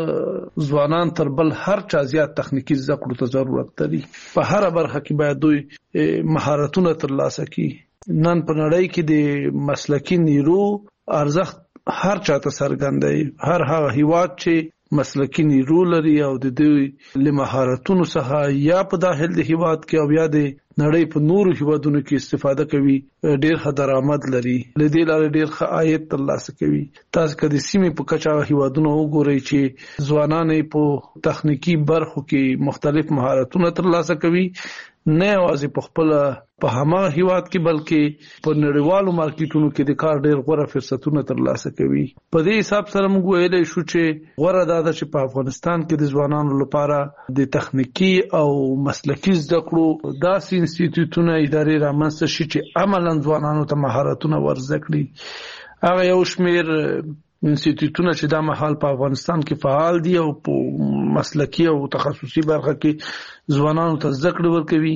ځوانان تر بل هر چا زیات تخنیکی زده کړو ته ضرورت لري. په هر برخه کې باید دوی مهارتونه ترلاسه کړي. نن په نړۍ کې د مسلکي نیرو ارزښت هر چا ته څرګند دی. هر هغه هیواد چې مسلکي نیرو لري او د دوی له مهارتونو څخه یا په داخل د هیواد کې او یا د نړۍ په نورو هیوادونو کې استفاده کوي، ډیر ښه درآمد لري، له دې لارې ډیر ښه عاید ترلاسه کوي. تاسو که د سیمې په کچه هیوادونه وګورئ چې ځوانان په تخنیکی برخو کې مختلف مهارتونه ترلاسه کوي، نه یوازې په خپل په هماغه هیواد کې بلکې په نړیوالو مارکیټونو کې د کار ډیر غوره فرصتونه ترلاسه کوي. په دې حساب سره موږ ویلی شو چې غوره دا ده چې په افغانستان کې د ځوانانو لپاره د تخنیکی او مسلکي زده کړو داسې انسټیټیوټونه ادارې رامنځته شي چې عملاً ځوانانو ته مهارتونه ورزده کړي. هغه یو شمېر انسټیټیوټونه چې دا مهال په افغانستان کې فعال دي او په مسلکي او تخصصي برخه کې ځوانانو ته زده کړې ورکوي،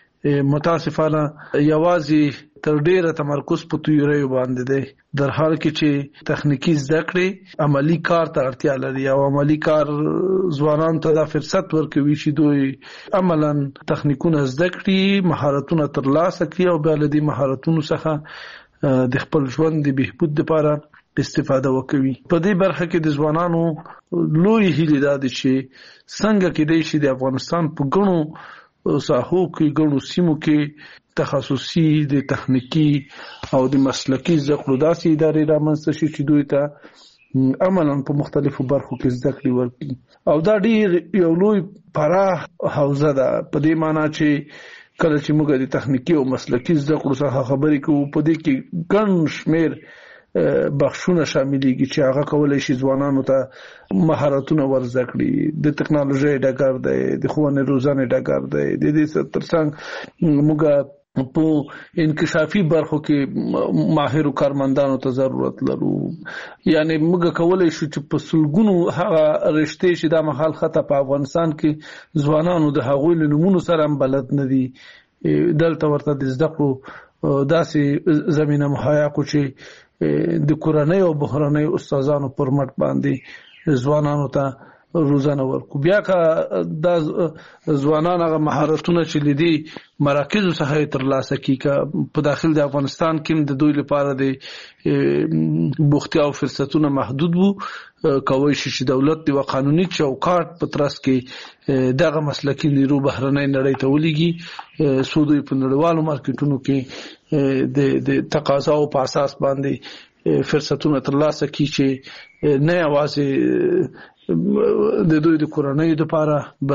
متاسفانه یوازې تر ډیره تمرکز په تیوریو باندې دی، در حال کې چې تخنیکی زده کړې عملی کار ته اړتیا لري او عملی کار ځوانانو ته دا فرصت ورکوي چې دوی عملاً تخنیکونه زده کړي، مهارتونه ترلاسه کړي او بیا له دې مهارتونو څخه د خپل ژوند د بهبود لپاره استفاده وکوي. په دې برخه کې د ځوانانو لوی هیله ده چې څنګه کېدای شي د افغانستان په ګڼو ساحو کې ګڼو سیمو کې تخصصي د تخنیکی او د مسلکی زده کړو داسې ادارې رامنځته شي چې دوی ته عملاً په مختلفو برخو کې زده کړې ورکړي او دا ډېر یو لوی پراخ حوزه ده په دې معنی چې کله چې موږ د تخنیکی او مسلکی زده کړو څخه خبرې کوو په دې کې ګڼ شمېر بخښونه شاملېږي چې هغه کولای شي ځوانانو ته مهارتونه ورزده کړي. د ټکنالوژي ډګر دی، د ښوونې روزنې ډګر دی، د دې ترڅنګ موږ په انکشافي برخو کې ماهرو کارمندانو ته ضرورت لرو. یعنی موږ کولای شو چې په سلګونو هغه رشتې چې دا مهال خطه په افغانستان کې ځوانانو د هغوی له نومونو سره هم بلد نه دي، دلته ورته د زده کړو داسې زمینه مهیا کړو چې د کورنۍ او بهرنۍ استادانو پر مټ باندې ځوانانو ته روزنه ورکو. بیا که دا ځوانان هغه مهارتونه چې لدی مراکزو څخه ترلاسه کیږي په داخل د افغانستان کې د دوی لپاره د بوختیا او فرصتونه محدود وو، کوي چې دولت د قانوني چوکاټ په ترڅ کې دغه مسلکي نیرو بهرنۍ نړۍ ته ولېږي څو دوی په نړیوالو مارکیټونو کې د د تقاضاو په اساس باندې فرصتونه ترلاسه کړي چې نه یوازې د دوی د کورنۍ لپاره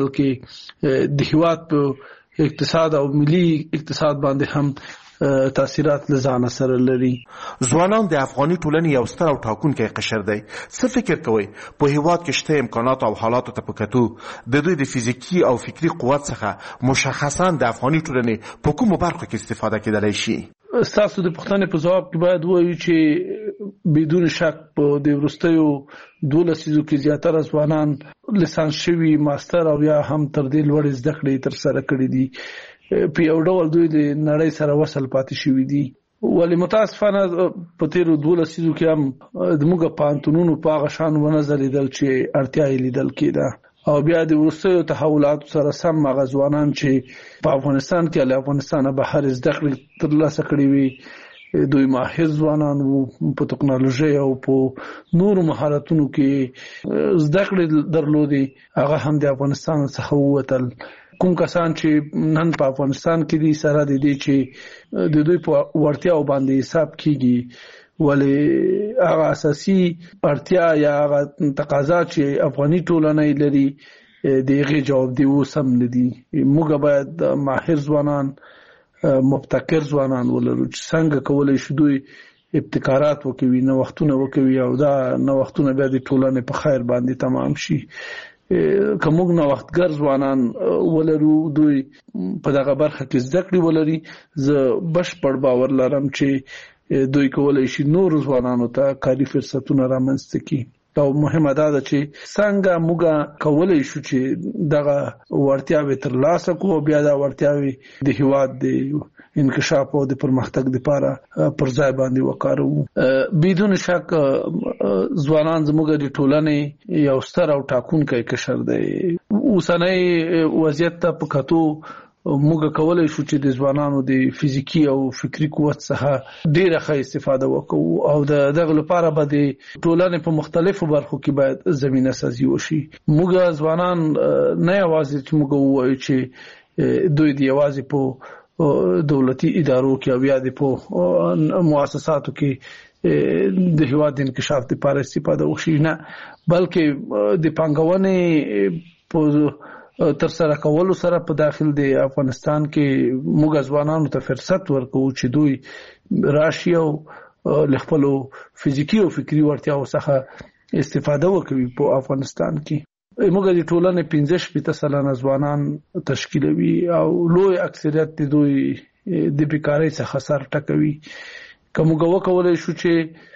بلکې د هیواد په اقتصاد او ملي اقتصاد باندې هم تاثیرات لزانه سره لري. ځوانان د افغاني ټولنې یو ستر او ټاکونکی قشر دی. څه فکر کوئ په هیواد کې شته امکانات او حالاتو ته په کتو د دوی د فزیکي او فکری قوت څخه مشخصا د افغاني ټولنې په کومو برخو کې استفاده کېدلی شي؟ ستاسو د پوښتنې په ځواب کې باید ووایو چې بدون شک په د وروستیو دوه لسیزو کې زیاتره ځوانان لیسانس شوي، ماستر او یا هم تر دې لوړې زده کړې ترسره کړې دي. په یو ډول دوی د نړۍ سره وصل پاتې شوي دي. ولې متاسفانه په تیرو دوه لسیزو کې هم د موږ پوهنتونونو په هغه شان ونه ځلېدل چې اړتیا یې لیدل کېده او بیا د وروستیو تحولاتو سره سم هغه ځوانان چې په افغانستان کې له افغانستانه بهر زده کړې ترلاسه کړې وي دوی ماهر ځوانان وو په ټکنالوژي او په نورو مهارتونو کې زده کړې درلودې، هغه هم د افغانستان څخه ووتل. کوم کسان چې نن په افغانستان کې دي سره د دې چې د دوی په وړتیاو باندې حساب کیږي، ولې هغه اساسي اړتیا یا هغه تقاضا چې افغاني ټولنه لري د هغې جواب دی اوس هم نه دي. موږ باید ماهر ځوانان، مبتکر ځوانان ولرو چې څنګه کولی شو دوی ابتکارات وکوي، نوښتونه وکوي او دا نوښتونه بیا د ټولنې په خیر باندې تمام شي. که موږ نوښتګر ځوانان ولرو، دوی په دغه برخه کې زده کړې ولري، زه بشپړ باور لرم چې دوی کولی شي نورو ځوانانو ته کاري فرصتونه رامنځته کړي. او مهمه دا ده چې څنګه موږ کولی شو چې دغه وړتیاوې ترلاسه کړو او بیا دا وړتیاوې د هیواد د انکشاف او د پرمختګ لپاره پر ځای باندې وکاروو. بدون شک ځوانان زموږ د ټولنې یو ستر او ټاکونکی قشر دی. اوسنۍ وضعیت ته په کتو موږ کولای شو چې د ځوانانو د فزیکی او فکری قوت څخه ډیره ښه استفاده وکړو او د دغه لپاره به د ټولنې په مختلفو برخو کې باید زمينه سازي وشي. موږ ځوانان نه یوازې چې موږ وایو چې دوی د یوازې په دولتي ادارو کې او یا د په مؤسساتو کې د هیواد د انکشاف لپاره استفاده وشي، نه بلکې د پانګونې په تر سره کولو سره په داخل د افغانستان کې موږ ځوانانو ته فرصت ورکوو چې دوی راشي او له خپلو فزیکي او فکري وړتیاو څخه استفاده وکړي. په افغانستان کې موږ د ټولنې پنځه شپېته سلنه ځوانان تشکیلوي او لوی اکثریت د دوی د بیکارۍ څخه سر ټکوي. که موږ وکولای شو چې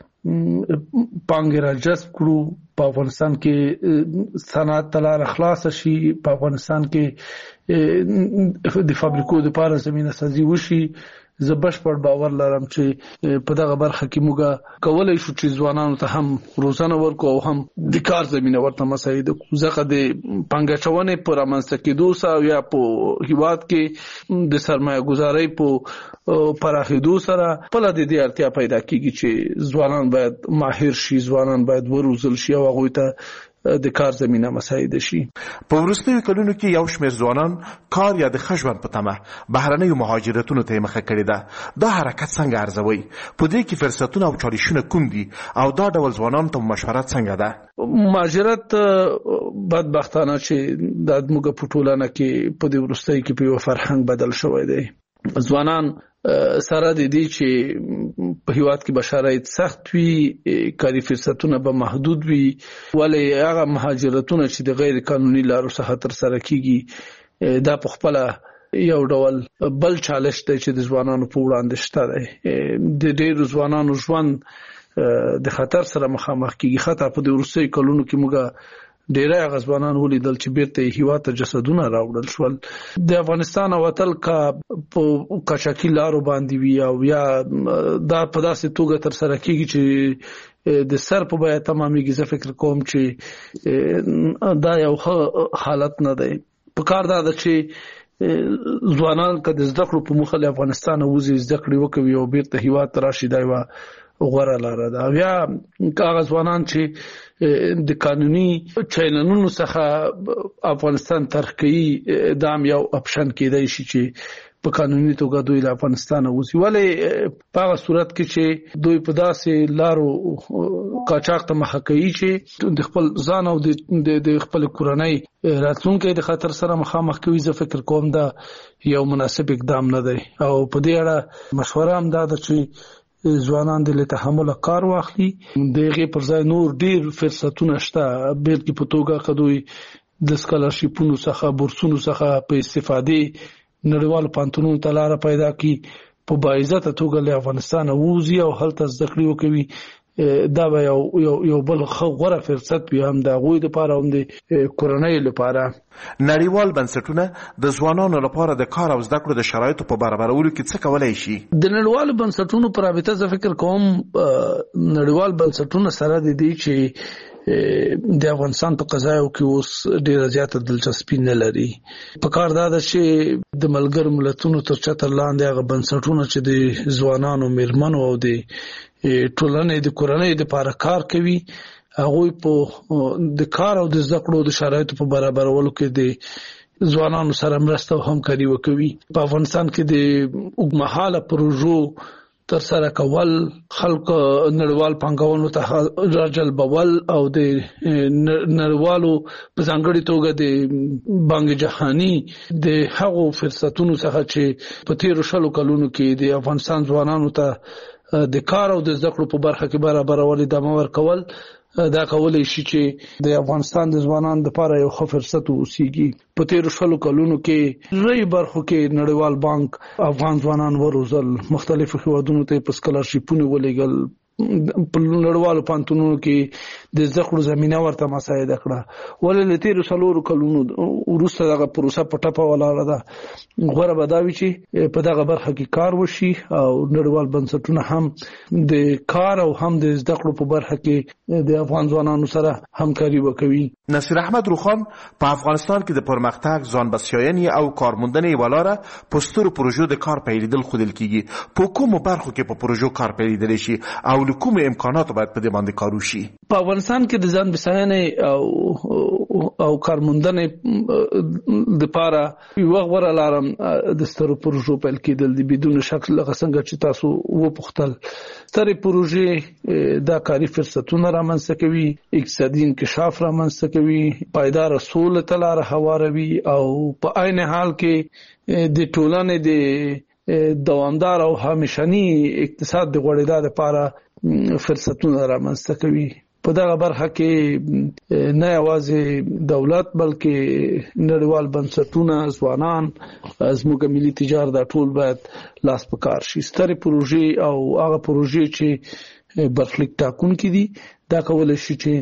پانګه را جذب کړو، په افغانستان کې صنعت ته لاره خلاصه شي، په افغانستان کې د فابریکو لپاره زمینه سازي وشي، زه بشپړ باور لرم چې په دغه برخه کې موږ کولای شو چې ځوانانو ته هم روزنه ورکو او هم د کار زمينه ورته مساعد ځکه د پنګچونې پر امنځته کېدو سره یا په هیواد کې د سرمایه گذاري په پراخېدو سره په لدې د اړتیا پیدا کیږي چې ځوانان باید ماهر شي، ځوانان باید وروزل شي او هغه ته د کار زمينه مساعد شي. په وروستیو کلونو کې یو شمېر ځوانان کار یا د ښه ژوند په تمه بهرنیو مهاجرتونو ته مخه کړې ده. دا حرکت څنګه ارزوي؟ په دې کې فرصتونه او چالشونه کوم دي او دا ډول ځوانانو ته مشوره څنګه ده؟ مهاجرت بدبختانه چې د موږ په ټولنه کې په دې وروستیو کې په یو فرهنګ بدل شوی دی. ځوانان سره د دې چې په هیواد کې بشارت سخت وي، کاري فرصتونه به محدود وي، ولې هغه مهاجرتونه چې د غیر قانوني لارو څخه تر سره کیږي دا په خپل یو ډول بل چالش دی چې د ځوانانو په وړاندې شته دی. د ډېرو ځوانانو ژوند د خطر سره مخامخ کیږي. خطر په د وروستیو کلونو کې موږ ډیره غزبانان ولیدل چې بیرته هیواد ته جسدونه راوړل شول. د افغانستان وتل کا په قاچاقي لارو باندې وی او یا دا په داسې توګه تر سره کیږي چې د سر په بیه تمامېږي. زه فکر کوم چې دا یو حالت نه دی. په کار دا ده چې ځوانان که د زده کړو په موخه له افغانستان وځي، زده کړې وکوي او بیرته هیواد ته راشي، دا یو غوره لاره ده. بیا هغه ځوانان چې د قانوني چینلونو څخه افغانستان ترک کوي دا هم یو اپشن کېدای شي چې په قانوني توګه دوی له افغانستان وځي، ولې په هغه صورت کې چې دوی په داسې لارو قاچاق ته مخه کوي چې د خپل ځان او د خپل کورنۍ راتلونکي د خطر سره مخامخ کوي. زه فکر کوم دا یو مناسب اقدام نه دی او په دې اړه مشوره هم دا ده چې ځوانان د تحمل کار واخلي. دغه پر ځای نور ډیر فرصتونه شته، بلکې په توګه خدوی د سکالرشیپونو څخه بورسونو څخه په استفادې نړیوال پانتونونو ته لار پیدا کی، په باعزته توګه له افغانستان ووزي او هلته زده کړې وکوي. دا به یو یو یو بل غوره فرصت وي هم د غوی لپاره هم د کورنۍ لپاره. نړیوال بنسټونه د ځوانانو لپاره د کار او زده کړو د شرایطو په برابرولو کې څه کولای شي؟ د نړیوال بنسټونو په رابطه زه فکر کوم نړیوال بنسټونه سره د دې چې د افغانستان په قضایو کې اوس ډیره زیاته دلچسپي نه لري. په کار دا ده چې د ملګرو ملتونو تر چتر لاندې هغه بنسټونه چې د ځوانانو میرمنو او د ټولنې د کورنۍ د لپاره کار کوي، هغه په د کار او د زده کړو د شرایطو په برابرولو کې د ځوانانو سره مرسته او همکاري وکوي. په افغانستان کې د اوږدمهاله پروژو تر سره کول، خلک نړیوال پانګونو ته راجلبول او د نړیوالو په ځانګړي توګه د بانک جهاني د هغو فرصتونو څخه چې په تیرو شلو کلونو کې د افغانستان ځوانانو ته د کار او د زده کړو په برخه کې برابرول ادامه ورکول، دا کولای شي چې د افغانستان د ځوانانو لپاره یو ښه فرصت ووسیږي. په تیرو شلو کلونو کې رای برخو کې نړیوال بانک افغان ځوانان وروزل، مختلفو هیوادونو ته په سکالرشیپونه ولېږل، په نړیوالو پانتونونو کې د زده کړو زمينه ورته مساعده کړه. ولې له تیرو څلورو کلونو وروسته دغه پروسه په ټپه ولاړه ده. غوره به دا وي چې په دغه برخه کې کار وشي او نړیوال بنسټونه هم د کار او هم د زده کړو په برخه کې د افغان ځوانانو سره همکاري وکوي. نصیر احمد روخان په افغانستان کې د پرمختګ، ځان بسیاینې او کارموندنې ولاره په سترو پروژو د کار پیلېدل ښودل کیږي. په کومو برخو کې په پروژو کار پیلېدلی شي او کوم امکانات باید په دې باندې کار وشي؟ په افغانستان کې د ځان بسیاینې او او کارموندنې د لپاره یو غوره لارم د سترو پروژو پیل کېدل دي. بدون شک لکه څنګه چې تاسو وپوښتل، سترې پروژې د کاري فرصتونو رامنځته کوي، اقتصادي انکشاف رامنځته کوي، پایدار سولې ته لار هواروي او په عین حال کې د ټولنې د دوامدار او همیشنی اقتصاد د غوړېدا لپاره فرصتونه رامنځته کوي. په دغه برخه کې نه یوازې دولت بلکې نړیوال بنسټونه، ځوانان، زموږ ملي تجارت دا ټول باید لاس په کار شي. سترې پروژې او هغه پروژې چې برخلیک ټاکونکي دي دا کولای شي چې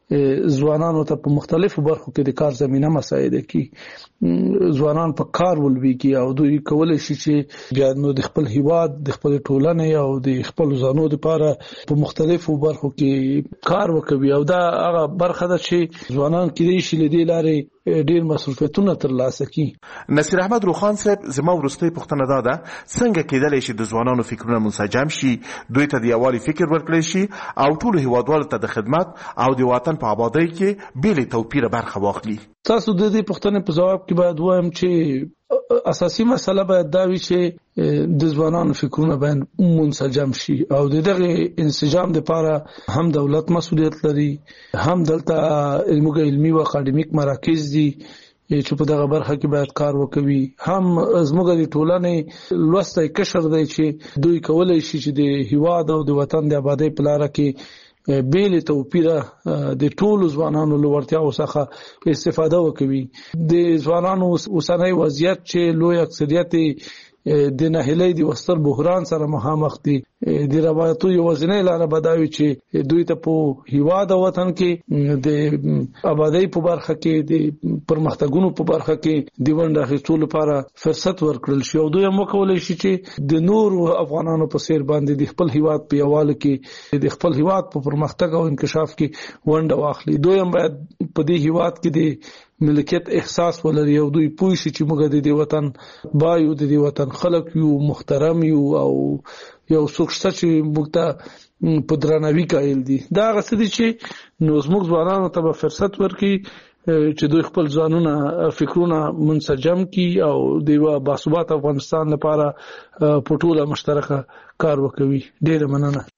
ځوانانو ته په مختلفو برخو کې د کار زمينه مساعده کی ځوانان په کار ولوي کی او دوی کولای شي چې بیا نو د خپل هیواد د خپل ټولنې او د خپل ځانو لپاره په مختلفو برخو کې کار وکوي او دا هغه برخه ده چې ځوانان کې شي لدی لارې ډیر مسؤلیتونه ترلاسه کی. نصیر احمد روخان صاحب زما ورستۍ پوښتنه دا ده څنګه کېدلی شي د ځوانانو فکرونه منسجم شي دوی ته د یووالي فکر ورکړي شي او ټول هیوادوالو ته د خدمت او د وطن په آبادۍ کې بیلې توپیره برخه واخلي. تاسو د دې پوښتنې په جواب کې باید وایم چې اساسي مسله باید دا وي چې د ځوانانو فکرونه باید منسجم شي او دغه انسجام لپاره هم دولت مسؤلیت لري هم دلته علمي او اکاډمیک مراکز دي چې په دغه برخه کې باید کار وکوي هم زموږ د ټولنې لوستای کشر دی چې دوی کولای شي چې د هیواد او د وطن د آبادی په لار کې بیل توپیره د ټولو ځوانانو لوړتیاو څخه استفاده وکوي. د ځوانانو اوسنۍ وضعیت چې لوی اکثریت د نهیلۍ د وستر بحران سره مخامخ دي د روایتو یوازینۍ لاره بداوي چې دوی ته په هیواد او وطن کې د آبادی په برخه کې د پرمختګونو په برخه کې د ونډه اخیستلو لپاره فرصت ورکړل شي او دوی هم کولای شي چې د نور افغانانو په سیر باندې د خپل هیواد په یووالي کې د خپل هیواد په پرمختګ او انکشاف کې ونډه واخلي. دوی هم باید په دې هیواد کې د ملکیت احساس ولري او دوی پوه شي چې موږ د دې وطن بایو د دې وطن خلک یو محترم یو او یو څوک چې موږ ته په درناوي قایل دي. دا هغه څه دي چې نو زموږ ځوانانو ته به فرصت ورکړي چې دوی خپل ځانونه فکرونه منسجم کړي او د یو باثبات افغانستان لپاره په ټوله مشترکه کار وکوي. ډیره مننه.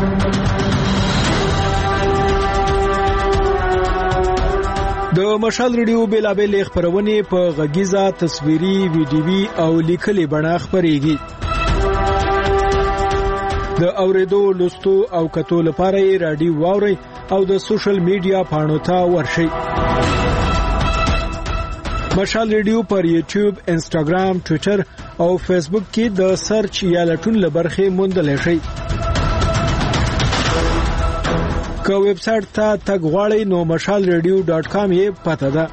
د مشال ریډیو بیلابل خبرونه په غږیزه تصویري ویډیوي او لیکلي بڼه خبريږي. د اوریدو لوستو او کتو لپاره رادیو واوري او د سوشل میډیا پاڼو ته ورشئ. مشال ریډیو پر یوټیوب، انسټاګرام، ټوئیټر او فیسبوک کې د سرچ یا لټون لبرخه موندل شي. که ویب سټ ته تګ غواړئ نو مشال ریډیو ډاټ کام یې پته ده.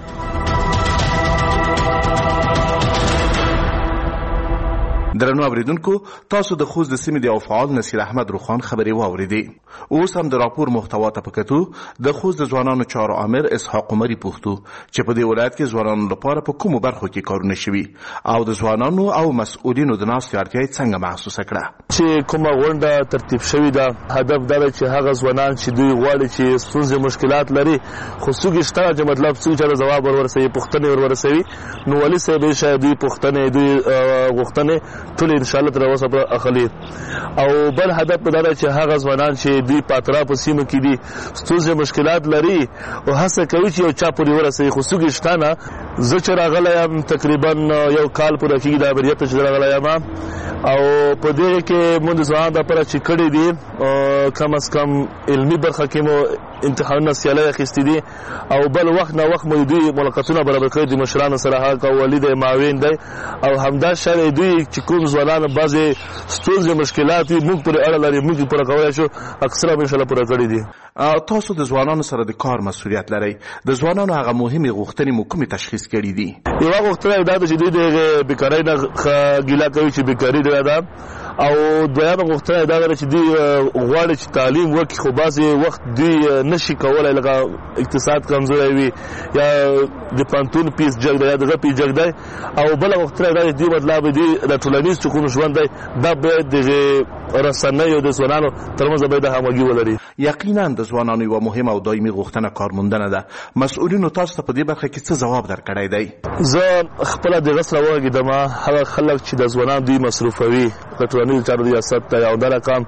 درنو اوریدونکو تاسو د خوست د سیمې د فعال نصیر احمد روخان خبري واوریدې. اوس هم د راپور محتوا ته پکتو د خوست د ځوانانو چارو امر اسحاق عمري پوښتو چې په دې ولایت کې ځوانانو لپاره په کومو برخو کې کارونه شوي او د ځوانانو او مسؤلینو د ناستې اړتیا څنګه محسوسه کړه. چې کومه غونډه ترتیب شوې ده هدف دا دی چې هغه ځوانان چې دوی غواړي چې ستونزې مشکلات لري خو څوک شته چې مطلب څوک چې ځواب ورورسوي پوښتنې ورورسوي نو ولې صاحب شاید دوی پوښتنې دوی غوښتنې ټول ان شاء الله تر اوسه په اخلي. او بل هدف دا دی چې هغه ځوانان چې دوی په اطرافو سیمو کې دي ستونزې مشکلات لري او هڅه کوي چې یو چا پورې ورسوي خو څوک شته نه. زه چې راغلی یم تقریبا یو کال پوره کېږي د امریت چې راغلی یم او په دې کې موږ ځوانان دپاره چې کړي دي کم از کم علمي برخه کې مو امتحانونه سیالۍ اخیستي دي او بل وخت نه وخت مو دوی ملاقاتونه برابر کړي دي مشرانو سره هغه والي دی معاون دی او همدا شان دوی چې کوم ځوانان بعضې ستونزې مشکلات وي موږ پورې اړه لري موږ پوره کولی شو اکثره هم انشاءالله پوره کړي دي. تاسو د ځوانانو سره د کار مسؤلیت لرئ. د ځوانانو هغه مهمې غوښتنې مو کومې تشخیص کړي دي؟ یوه غوښتنه دا ده چې دوی د بیکارۍ نه ګیله کوي چې بیکاري ډېره ده او دویمه غوښتنه دا ده چې دوی غواړي چې تعلیم وکړي خو بعضې وخت دوی نشي کولی لکه اقتصاد کمزوری وي یا د پانتون پیس جګ دی یا د غپې جګ دی او بله غوښتنه دا چې دوی مطلب دوی د ټولنیز چې کوم ژوند دی دا باید د رسنیو د ځوانانو ترمنځ باید همغږي ولري. یقینا د ځوانانو یوه مهمه او دایمي غوښتنه کارموندنه ده. مسؤلینو تاسو ته په دې برخه کې څه ځواب درکړی دی؟ زه خپله دغه سره وغږېدم هغه خلک چې د ځوانان دوی مصروفوي د ټولنیزو چارو ریاست ته او دا رقم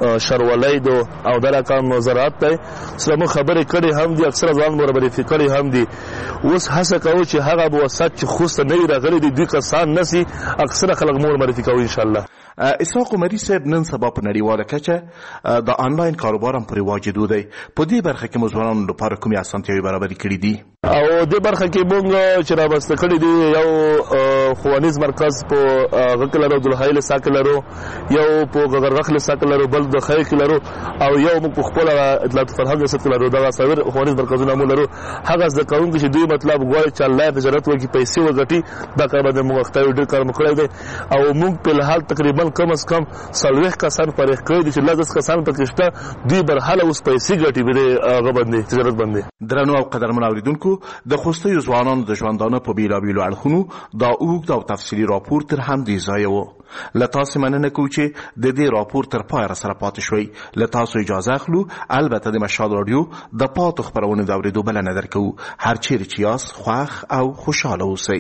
شرولۍ دو او دا رقم زراعت ته سره موږ خبرې کړې هم دي اکثره ځوانان مو رابرې کړې هم دي. اوس هڅه کوو چې هغه بوسط چې خوست ته نوي راغلي دي دوی کسان نسي اکثره خلک مو معرفي کوو انشاءالله. اسحاق عمري صاحب نن سبا په نړیواله کچه د آنلاین کاروبار هم پرې واجدو دی. په دې برخه کې مو ځوانانو لپاره کومې اسانتیاوې برابرې کړي دي؟ او د برخه کې مونږ چې رابسته کړی دی یو ښوونیز مرکز په هغه کې لرو دلهایل ساکه لرو یو په غرغخل ساکه لرو بل د خیر کې لرو او یو موږ په خپل اطلاعات فرهنګ سره لرو دا څلور ښوونیز مرکزونه مو لرو هغه ځکه کوم چې دوی مطلب غواړي چې الله تجارت وکړي پیسې وګټي دا کار باندې موږ اختیار ډیر کار وکړی دی او موږ په الحال تقریبا کم از کم څلوېښت کسان پرې کړی دي چې لږ کسان پکې شته دوی برحاله اوس پیسې ګټي به هغه باندې تجارت باندې. درنو او قدرمن اوریدونکو د خوستي ځوانانو د ژوندانه په بیلابیلو اړخونو دا اوږد او تفصیلي راپور تر همدې ځایه و. له تاسو مننه کوو چې د دې راپور تر پایه راسره پاتې شوئ. له تاسو اجازه اخلو البته د مشال رادیو د پاتو خپرونو د اورېدو بلنه درکوو. هر چیرې چې یاست خوښ او خوشحاله اوسئ.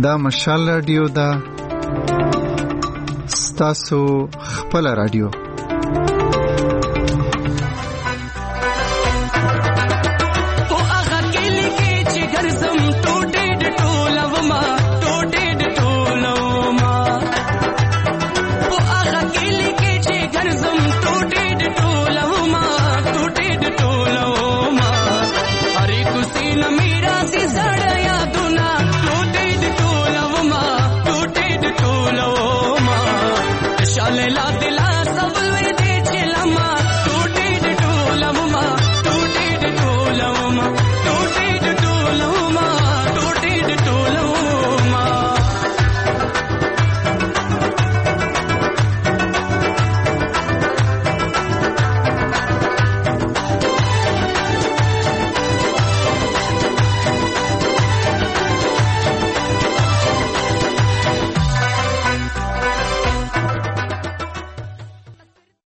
دا مشال رادیو دا ستاسو خپل رادیو. There's a